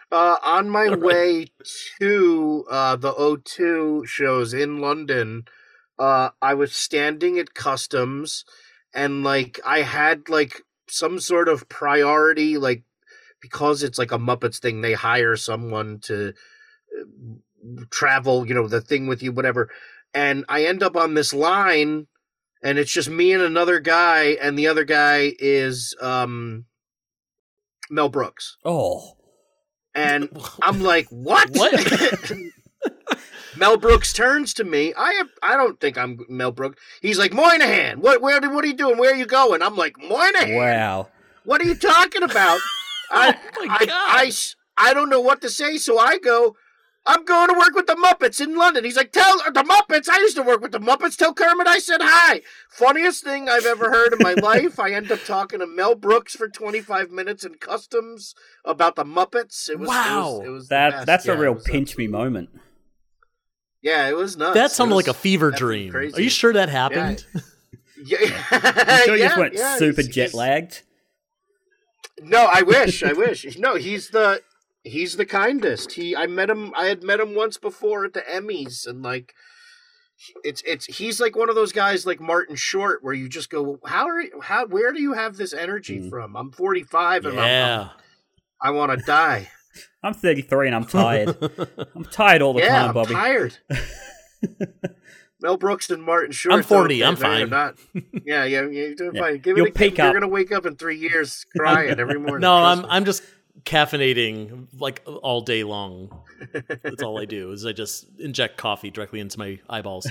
Uh, on my All right. way to uh, the O two shows in London, uh, I was standing at customs, and like I had like some sort of priority, like because it's like a Muppets thing. They hire someone to uh, travel, you know, the thing with you, whatever. And I end up on this line, and it's just me and another guy, and the other guy is um, Mel Brooks. Oh. And I'm like, what? What? Mel Brooks turns to me. I am, I don't think I'm Mel Brooks. He's like, Moynihan, what where what are you doing? Where are you going? I'm like, Moynihan. Wow. What are you talking about? I, Oh my I, God. I, I don't know what to say, so I go, I'm going to work with the Muppets in London. He's like, tell the Muppets, I used to work with the Muppets. Tell Kermit I said hi. Funniest thing I've ever heard in my life. I end up talking to Mel Brooks for twenty-five minutes in customs about the Muppets. It was, Wow. It was, it was the That best. that's Yeah, a it real was pinch me absolutely- moment. Yeah, it was nuts. That sounded It like a was fever effing dream. crazy. Are you sure that happened? Yeah. You sure you yeah, just went yeah, super he's- jet he's- lagged? No, I wish. I wish. No, he's the he's the kindest. He I met him I had met him once before at the Emmys, and like it's it's he's like one of those guys like Martin Short where you just go, how are you, how where do you have this energy Mm. from? I'm forty-five and I'm, Yeah. I'm, I want to die. I'm thirty-three and I'm tired. I'm tired all the yeah, time, I'm Bobby. tired. Mel Brooks and Martin Short. I'm forty, don't- I'm they're fine. Not, yeah, yeah, yeah, you're doing Yeah. fine. Give You'll it a, pick you're up. gonna wake up in three years crying every morning. No, trust I'm me. I'm just caffeinating like all day long. That's all I do is I just inject coffee directly into my eyeballs.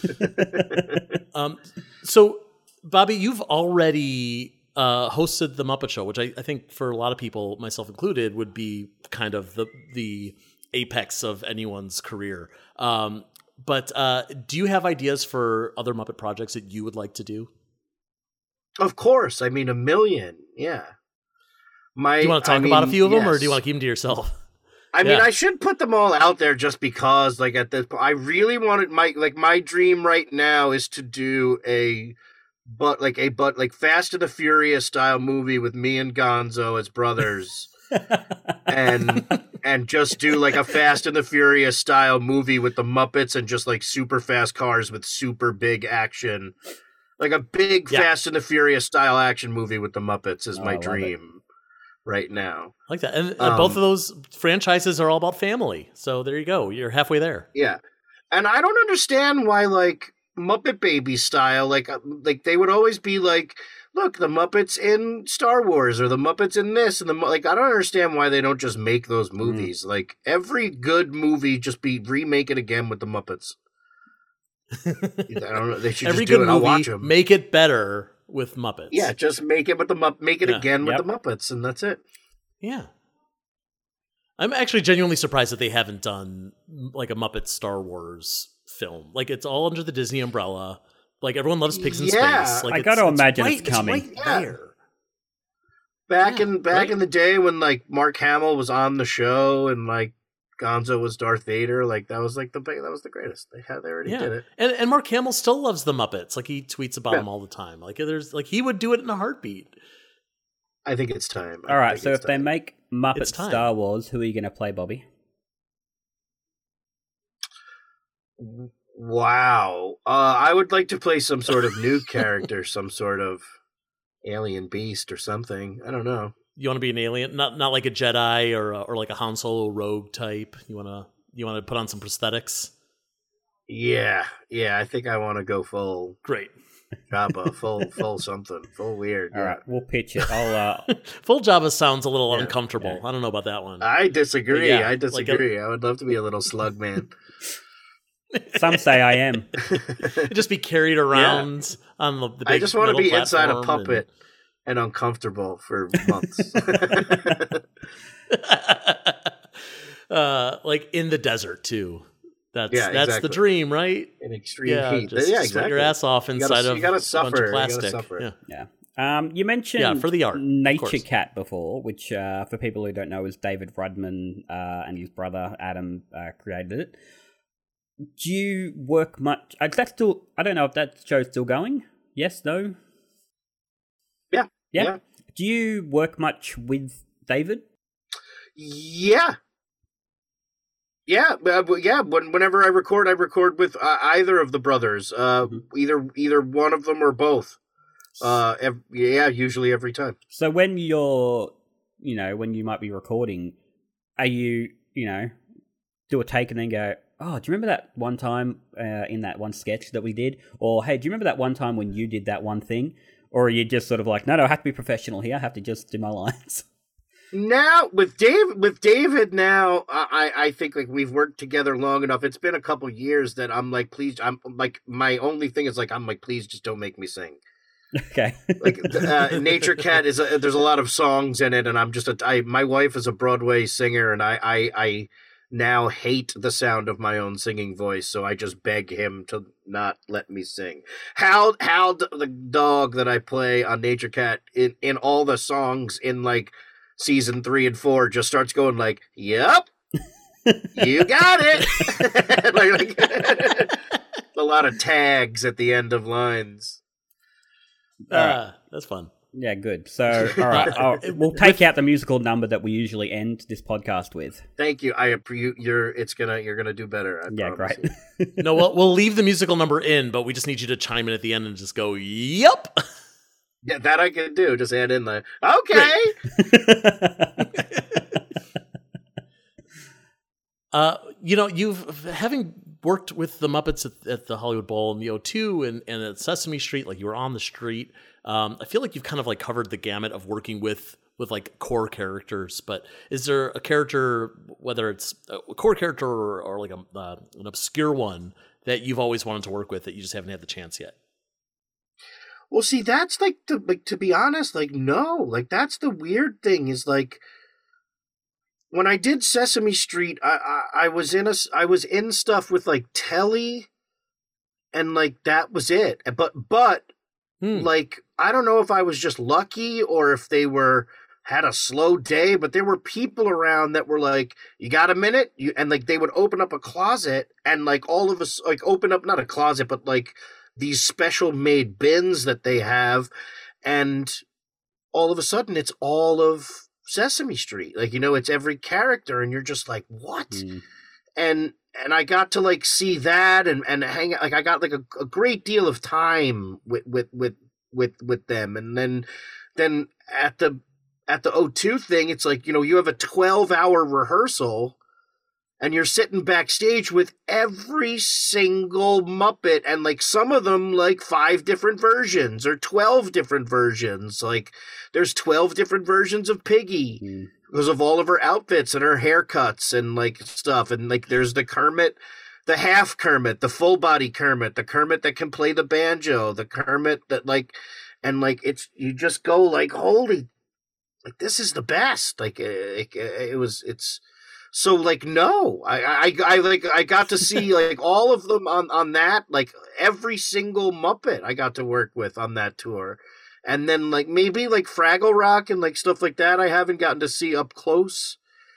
um, so, Bobby, you've already uh, hosted the Muppet Show, which I, I think for a lot of people, myself included, would be kind of the the apex of anyone's career. Um, but uh, do you have ideas for other Muppet projects that you would like to do? Of course. I mean, a million. Yeah. My, Do you want to talk I about a mean, few of them, or yes. do you want to keep them to yourself? I mean, Yeah. I should put them all out there just because, like, at this point, I really wanted my, like, my dream right now is to do a, but, like, a, but, like, Fast and the Furious style movie with me and Gonzo as brothers. and and just do like a Fast and the Furious style movie with the Muppets and just like super fast cars with super big action, like a big Yeah. Fast and the Furious style action movie with the Muppets is Oh, I my love it. dream right now. I like that. And, and Um, both of those franchises are all about family. So there you go. You're halfway there. Yeah, and I don't understand why like Muppet Baby style, like uh, like they would always be like, look, the Muppets in Star Wars or the Muppets in this and the Mu- like. I don't understand why they don't just make those movies. Like every good movie, just be remake it again with the Muppets. I don't know. They should Every just do good it. I'll watch movie, them. make it better with Muppets. Yeah, just make it with the Mupp- make it Yeah. again with Yep. the Muppets, and that's it. Yeah. I'm actually genuinely surprised that they haven't done like a Muppet Star Wars film. Like it's all under the Disney umbrella. Like everyone loves pigs in Yeah, space. Like I it's- gotta it's imagine right- it's coming. right Yeah. there. Back Yeah, in back right. in the day when like Mark Hamill was on the show and like Gonzo was Darth Vader, like that was like the that was the greatest. They had they already Yeah. did it. And and Mark Hamill still loves the Muppets. Like he tweets about Yeah. them all the time. Like there's like he would do it in a heartbeat. I think it's time. I All right, think so it's if they time. make Muppet It's time. Star Wars, who are you going to play, Bobby? Wow. Uh, I would like to play some sort of new character, some sort of alien beast or something. I don't know. You want to be an alien, not not like a Jedi or a, or like a Han Solo rogue type. You want to you want to put on some prosthetics. Yeah, yeah. I think I want to go full Great. Jabba, full, full something, full weird. All yeah. right, we'll pitch it. I'll. Uh, Full Java sounds a little Yeah. uncomfortable. I don't know about that one. I disagree. Yeah, I like a- disagree. I would love to be a little slug man. some say I am. Just be carried around on the, the big I just want to metal be inside a platform puppet and... uncomfortable for months. and- uh, like in the desert too. That's Yeah, that's exactly. the dream, right? In extreme Yeah, heat. just yeah, sweat exactly. your ass off You gotta- inside you of gotta a suffer, bunch you of gotta plastic. suffer. Yeah. Yeah. Um, you mentioned Yeah, for the art, of Nature course. Cat before, which uh, for people who don't know is David Rudman uh, and his brother Adam uh, created it. Do you work much? Uh, that's still. I don't know if that show's still going. Yes, no. Yeah, yeah. yeah. Do you work much with David? Yeah, Yeah, uh, yeah. When, whenever I record, I record with uh, either of the brothers, uh, mm-hmm. either either one of them or both. Uh, ev- yeah, usually every time. So when you're, you know, when you might be recording, are you, you know, do a take and then go, oh, do you remember that one time uh, in that one sketch that we did? Or hey, do you remember that one time when you did that one thing? Or are you just sort of like, no, no, I have to be professional here. I have to just do my lines. Now with Dave, with David, now I, I think like we've worked together long enough. It's been a couple years that I'm like, please, I'm like, my only thing is like, I'm like, please, just don't make me sing. Okay. Like uh, Nature Cat is a, there's a lot of songs in it, and I'm just a I my wife is a Broadway singer, and I I I now hate the sound of my own singing voice, so I just beg him to not let me sing. Hal Hal the dog that I play on Nature Cat in in all the songs in like season three and four just starts going like, "Yep, you got it." like, like a lot of tags at the end of lines. Ah, uh, that's fun. Yeah, good. So, all right, I'll, we'll take out the musical number that we usually end this podcast with. Thank you. I appreciate you're. It's gonna. You're gonna do better. I yeah, promise great. No, we'll we'll leave the musical number in, but we just need you to chime in at the end and just go, "Yep." Yeah, that I can do. Just add in the okay. uh, you know, you've having worked with the Muppets at, at the Hollywood Bowl and the O two and, and at Sesame Street, like you were on the street. Um, I feel like you've kind of like covered the gamut of working with with like core characters. But is there a character, whether it's a core character or, or like a, uh, an obscure one, that you've always wanted to work with that you just haven't had the chance yet? Well, see, that's like, the, like to be honest, like, no, like that's the weird thing is like, when I did Sesame Street, I, I, I was in a, I was in stuff with like Telly and like, that was it. But, but hmm. like, I don't know if I was just lucky or if they were, had a slow day, but there were people around that were like, you got a minute? You, and like, they would open up a closet and like all of us, like open up, not a closet, but like, these special made bins that they have, and all of a sudden it's all of Sesame Street. Like, you know, it's every character, and you're just like, what? Mm. And and I got to like see that and, and hang out. Like I got like a, a great deal of time with with with with with them. And then then at the at the O two thing, it's like, you know, you have a twelve hour rehearsal. And you're sitting backstage with every single Muppet, and like some of them like five different versions or twelve different versions. Like there's twelve different versions of Piggy mm. because of all of her outfits and her haircuts and like stuff. And like there's the Kermit, the half Kermit, the full body Kermit, the Kermit that can play the banjo, the Kermit that like, and like it's, you just go like, holy, like this is the best. Like it, it, it was, it's, So like no, I, I I like I got to see like all of them on, on that, like every single Muppet I got to work with on that tour, and then like maybe like Fraggle Rock and like stuff like that I haven't gotten to see up close,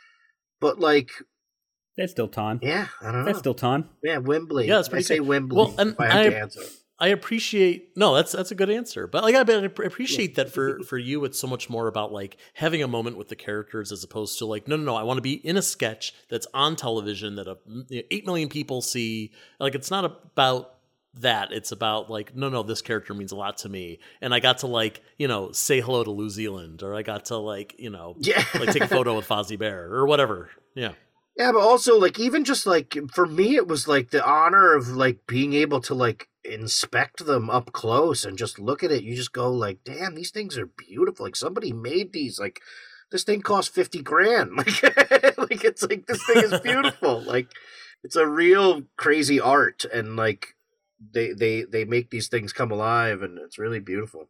but like there's still time. Yeah, I don't know. There's still time. Yeah, Wembley. Yeah, that's pretty I say good. Wembley. Well, and if I have I, to answer. I appreciate no, that's that's a good answer. But like I, I appreciate yeah. that for for you, it's so much more about like having a moment with the characters as opposed to like no, no, no. I want to be in a sketch that's on television that a, you know, eight million people see. Like it's not about that. It's about like no, no. This character means a lot to me, and I got to like you know say hello to New Zealand, or I got to like you know yeah. like take a photo with Fozzie Bear or whatever. Yeah. Yeah, but also like even just like for me, it was like the honor of like being able to like inspect them up close and just look at it. You just go like, damn, these things are beautiful. Like somebody made these. Like this thing cost fifty grand. Like, like it's like this thing is beautiful. Like it's a real crazy art, and like they they they make these things come alive, and it's really beautiful.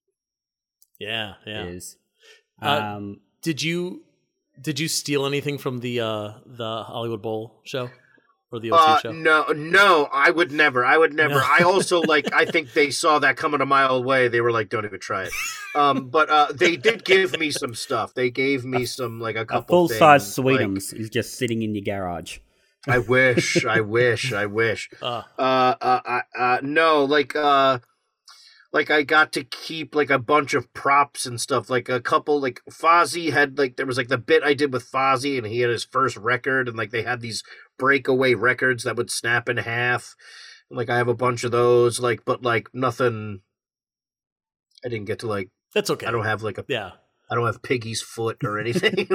Yeah, yeah. It is. Uh, um, did you? Did you steal anything from the uh, the Hollywood Bowl show or the O T uh, show? No, no, I would never. I would never. No. I also like. I think they saw that coming a mile away. They were like, "Don't even try it." Um, but uh, they did give me some stuff. They gave me some like a couple a full size Sweetums like, is just sitting in your garage. I wish. I wish. I wish. Uh, uh, uh, uh, uh no, like uh. Like I got to keep like a bunch of props and stuff. Like a couple, like Fozzie had like there was like the bit I did with Fozzie, and he had his first record, and like they had these breakaway records that would snap in half. Like, I have a bunch of those, like, but, like, nothing... I didn't get to, like... That's okay. I don't have, like, a... Yeah. I don't have Piggy's foot or anything.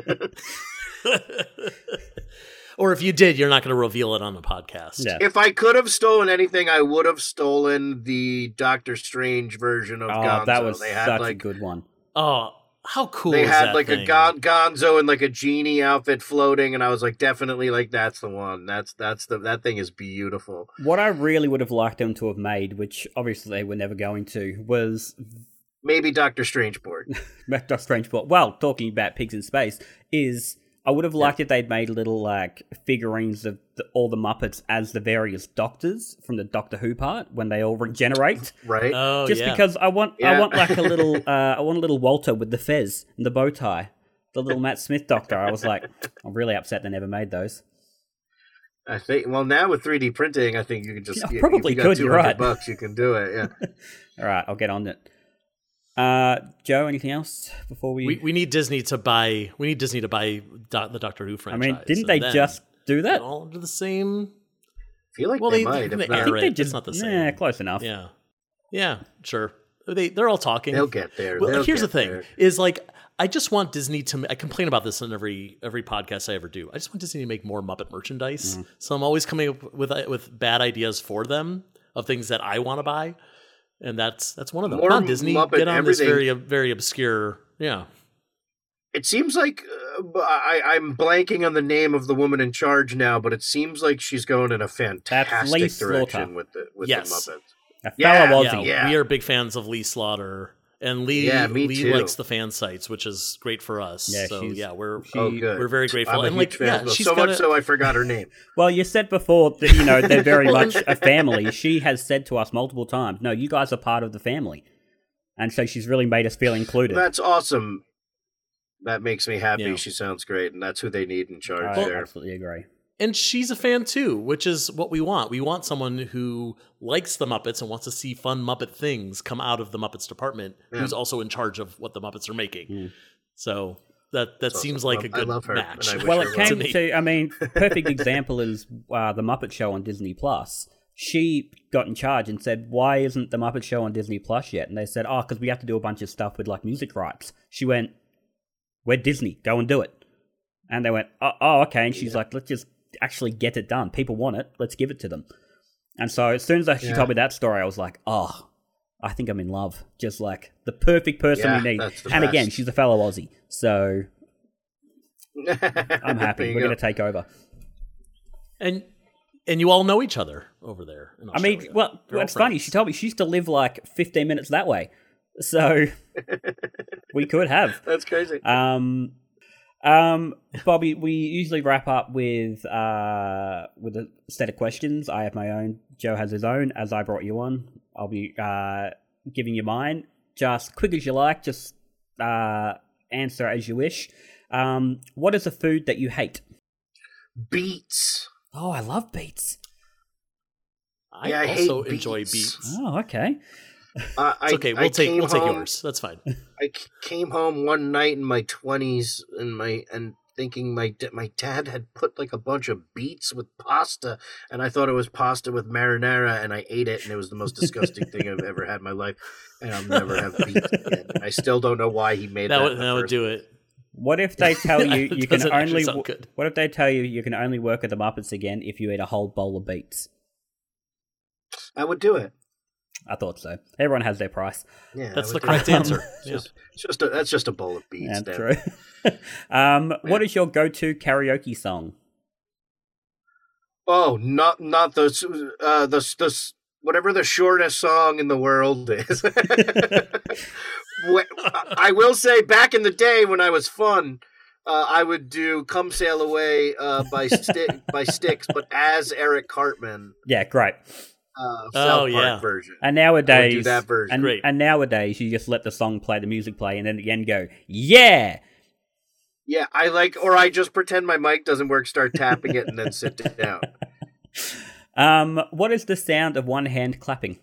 Or if you did, you're not going to reveal it on the podcast. Yeah. If I could have stolen anything, I would have stolen the Doctor Strange version of Oh, Gonzo. that was they had, such like, a good one. Oh, how cool They is had that like thing? a Gon- Gonzo in like a genie outfit floating, and I was like, definitely, like, that's the one. That's that's the that thing is beautiful. What I really would have liked them to have made, which obviously they were never going to, was Maybe Doctor Strangeport. Doctor Strange. Well, talking about pigs in space, is I would have liked if they'd made little like figurines of the, all the Muppets as the various Doctors from the Doctor Who part when they all regenerate. Right? Oh, Just yeah. because I want, I Yeah. want like a little, uh, I want a little Walter with the fez and the bow tie, the little Matt Smith Doctor. I was like, I'm really upset they never made those. I think. Well, now with three D printing, I think you can just Yeah, you- probably if you could, got you're two hundred right. bucks, you can do it. Yeah. All right, I'll get on it. Uh, Joe, anything else before we? We we need Disney to buy. We need Disney to buy Do- the Doctor Who I franchise. mean, didn't and they then just do get that? all under the same? I feel like Well, they, they- might. they If air not, I think it. they It's just, not the same. Yeah, close enough. Yeah, yeah, sure. They they're all talking. they'll get there. Well, They'll here's the get thing: there. is like I just want Disney to. I complain about this in every every podcast I ever do. I just want Disney to make more Muppet merchandise. Mm. So I'm always coming up with with bad ideas for them of things that I want to buy, and that's that's one of them. More Come on, Disney, Muppet get on this everything. very very obscure. Yeah, It seems like uh, b- I, I'm blanking on the name of the woman in charge now, but it seems like she's going in a fantastic Lee direction Slaughter. with the with Yes. the Muppets. A Yeah, fellow yeah, Aussie. yeah. We are big fans of Lee Slaughter. And Lee, Yeah, me Lee too. likes the fan sites, which is great for us. Yeah, so she's- yeah, we're she- Oh, good. we're very I'm grateful. a And huge like, fan yeah, as well. she's So got much a- so I forgot her name. Well, you said before that, you know, they're very much a family. She has said to us multiple times, no, you guys are part of the family. And so she's really made us feel included. That's awesome. That makes me happy. Yeah. She sounds great, and that's who they need in charge I there. absolutely agree. And she's a fan too, which is what we want. We want someone who likes the Muppets and wants to see fun Muppet things come out of the Muppets department, Yeah. who's also in charge of what the Muppets are making. Mm. So that that That's seems awesome. like a I good love her, match. and I wish Well, her it well. came To me. to, I mean, perfect example is uh, the Muppet Show on Disney Plus. She got in charge and said, why isn't the Muppet Show on Disney Plus yet? And they said, oh, because we have to do a bunch of stuff with like music rights. She went, we're Disney, go and do it. And they went, oh, oh okay. And she's like, let's just actually get it done. People want it, let's give it to them. And so as soon as she Yeah. told me that story, I was like, oh, I think I'm in love. Just like the perfect person Yeah, we need. that's the And again, best. she's a fellow Aussie. So I'm happy. There you We're go. going to take over. And and you all know each other over there. In I mean, Australia. well, You're all it's funny. friends. She told me she used to live like fifteen minutes that way. So we could have. That's crazy. Um, um, Bobby, we usually wrap up with uh, with a set of questions. I have my own. Joe has his own. As I brought you on, I'll be uh, giving you mine. Just quick as you like. Just uh, answer as you wish. Um, what is a food that you hate? Beets. Oh, I love beets. I Yeah, I also hate enjoy beets. beets. Oh, okay. Uh, It's I, okay. I We'll take came we'll take home- yours. That's fine. I c- came home one night in my twenties and my and thinking my da- my dad had put like a bunch of beets with pasta, and I thought it was pasta with marinara, and I ate it, and it was the most disgusting thing I've ever had in my life, and I'll never have beets again. I still don't know why he made that. That would in the that would first do place. it. What if they tell you It you can doesn't actually only? sound good. What if they tell you you can only work at the Muppets again if you eat a whole bowl of beets? I would do it. I thought so. Everyone has their price. Yeah, That's I the would do correct it. answer. It's Yeah. just, it's just a, that's just a bowl of beets. Yeah, Dan. true. um, What is your go-to karaoke song? Oh, not not the uh, the the whatever the shortest song in the world is. Wh- I will say, back in the day when I was fun, uh, I would do "Come Sail Away" uh, by Sti- by Styx, but as Eric Cartman, Yeah, great. uh, South Oh, Park yeah. version. And I would nowadays, do that version. and, Great. and nowadays, you just let the song play, the music play, and then at the end go, yeah. Yeah, I like, or I just pretend my mic doesn't work, start tapping it, and then sit down. Um, what is the sound of one hand clapping?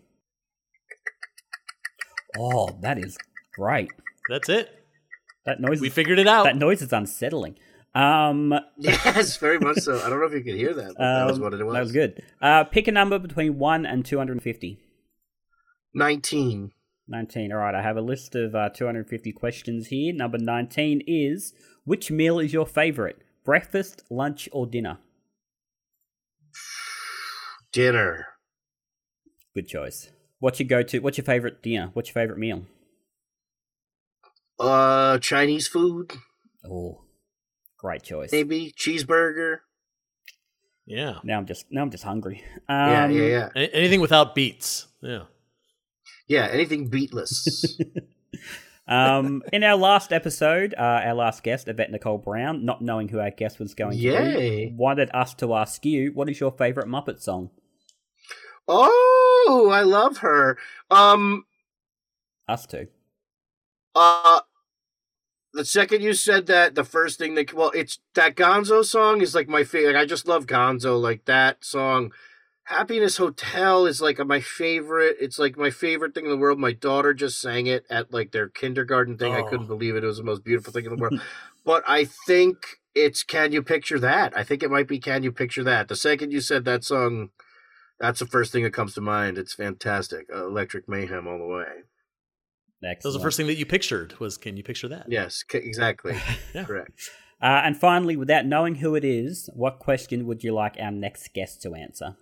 Oh, that is great. That's it. That noise. We is, figured it out. that noise is unsettling. Um, Yes, very much so. I don't know if you could hear that, but that was um, what it was. That was good. Uh, pick a number between one and two hundred fifty. nineteen. nineteen. All right, I have a list of uh, two hundred fifty questions here. Number nineteen is, which meal is your favorite? Breakfast, lunch, or dinner? Dinner. Good choice. What's your go-to? What's your favorite dinner? What's your favorite meal? Uh, Chinese food, Oh, great choice. maybe cheeseburger. Yeah. Now I'm just now I'm just hungry. Yeah, Um, yeah, yeah, A- anything without beets. Yeah. yeah. Anything beatless. um, in our last episode, uh, our last guest, Yvette Nicole Brown, not knowing who our guest was going to Yay. be, wanted us to ask you, what is your favorite Muppet song? Oh, I love her. Um, Us too. uh, the second you said that, the first thing that well, it's that Gonzo song is like my favorite. I just love Gonzo. Like that song, Happiness Hotel is like my favorite. It's like my favorite thing in the world. My daughter just sang it at like their kindergarten thing. Oh. I couldn't believe it. It was the most beautiful thing in the world. But I think it's Can You Picture That? I think it might be Can You Picture That? The second you said that song, that's the first thing that comes to mind. It's fantastic. Uh, Electric Mayhem all the way. Excellent. That was the first thing that you pictured was, can you picture that? Yes, c- exactly. Yeah. Correct. Uh, and finally, without knowing who it is, what question would you like our next guest to answer?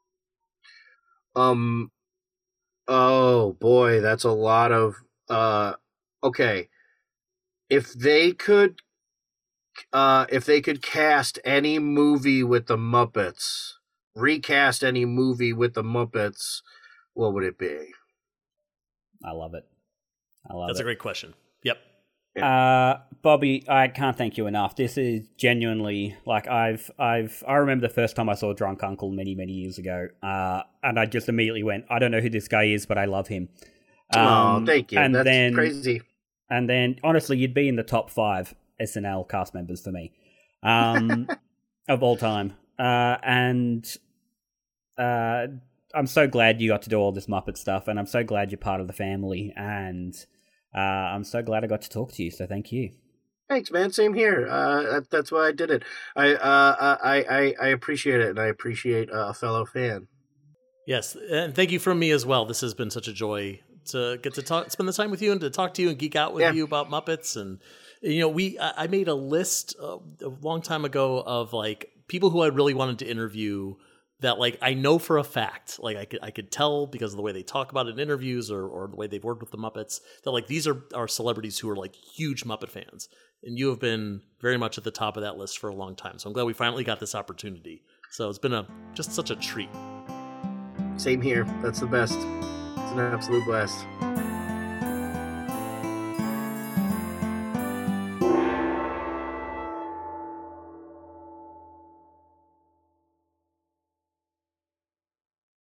Um, oh boy, that's a lot of, uh, okay. If they could, uh, if they could cast any movie with the Muppets, recast any movie with the Muppets, what would it be? I love it. I love That's it. a great question. Yep. Uh, Bobby, I can't thank you enough. This is genuinely like I've, I've, I remember the first time I saw Drunk Uncle many, many years ago. Uh, and I just immediately went, I don't know who this guy is, but I love him. oh, thank you. Um, And That's then, crazy. And then, honestly, you'd be in the top five S N L cast members for me, um, of all time. Uh, and uh, I'm so glad you got to do all this Muppet stuff, and I'm so glad you're part of the family, and uh, I'm so glad I got to talk to you. So thank you. Thanks, man. Same here. Uh, that, that's why I did it. I, uh, I, I, I appreciate it, and I appreciate uh, a fellow fan. Yes, and thank you from me as well. This has been such a joy to get to talk, spend the time with you, and to talk to you and geek out with Yeah. you about Muppets. And you know, we I I made a list uh, a long time ago of like people who I really wanted to interview. That like I know for a fact, like I could I could tell because of the way they talk about it in interviews or or the way they've worked with the Muppets, that like these are are celebrities who are like huge Muppet fans, and you have been very much at the top of that list for a long time. So I'm glad we finally got this opportunity. So it's been a just such a treat. Same here. That's the best. It's an absolute blast.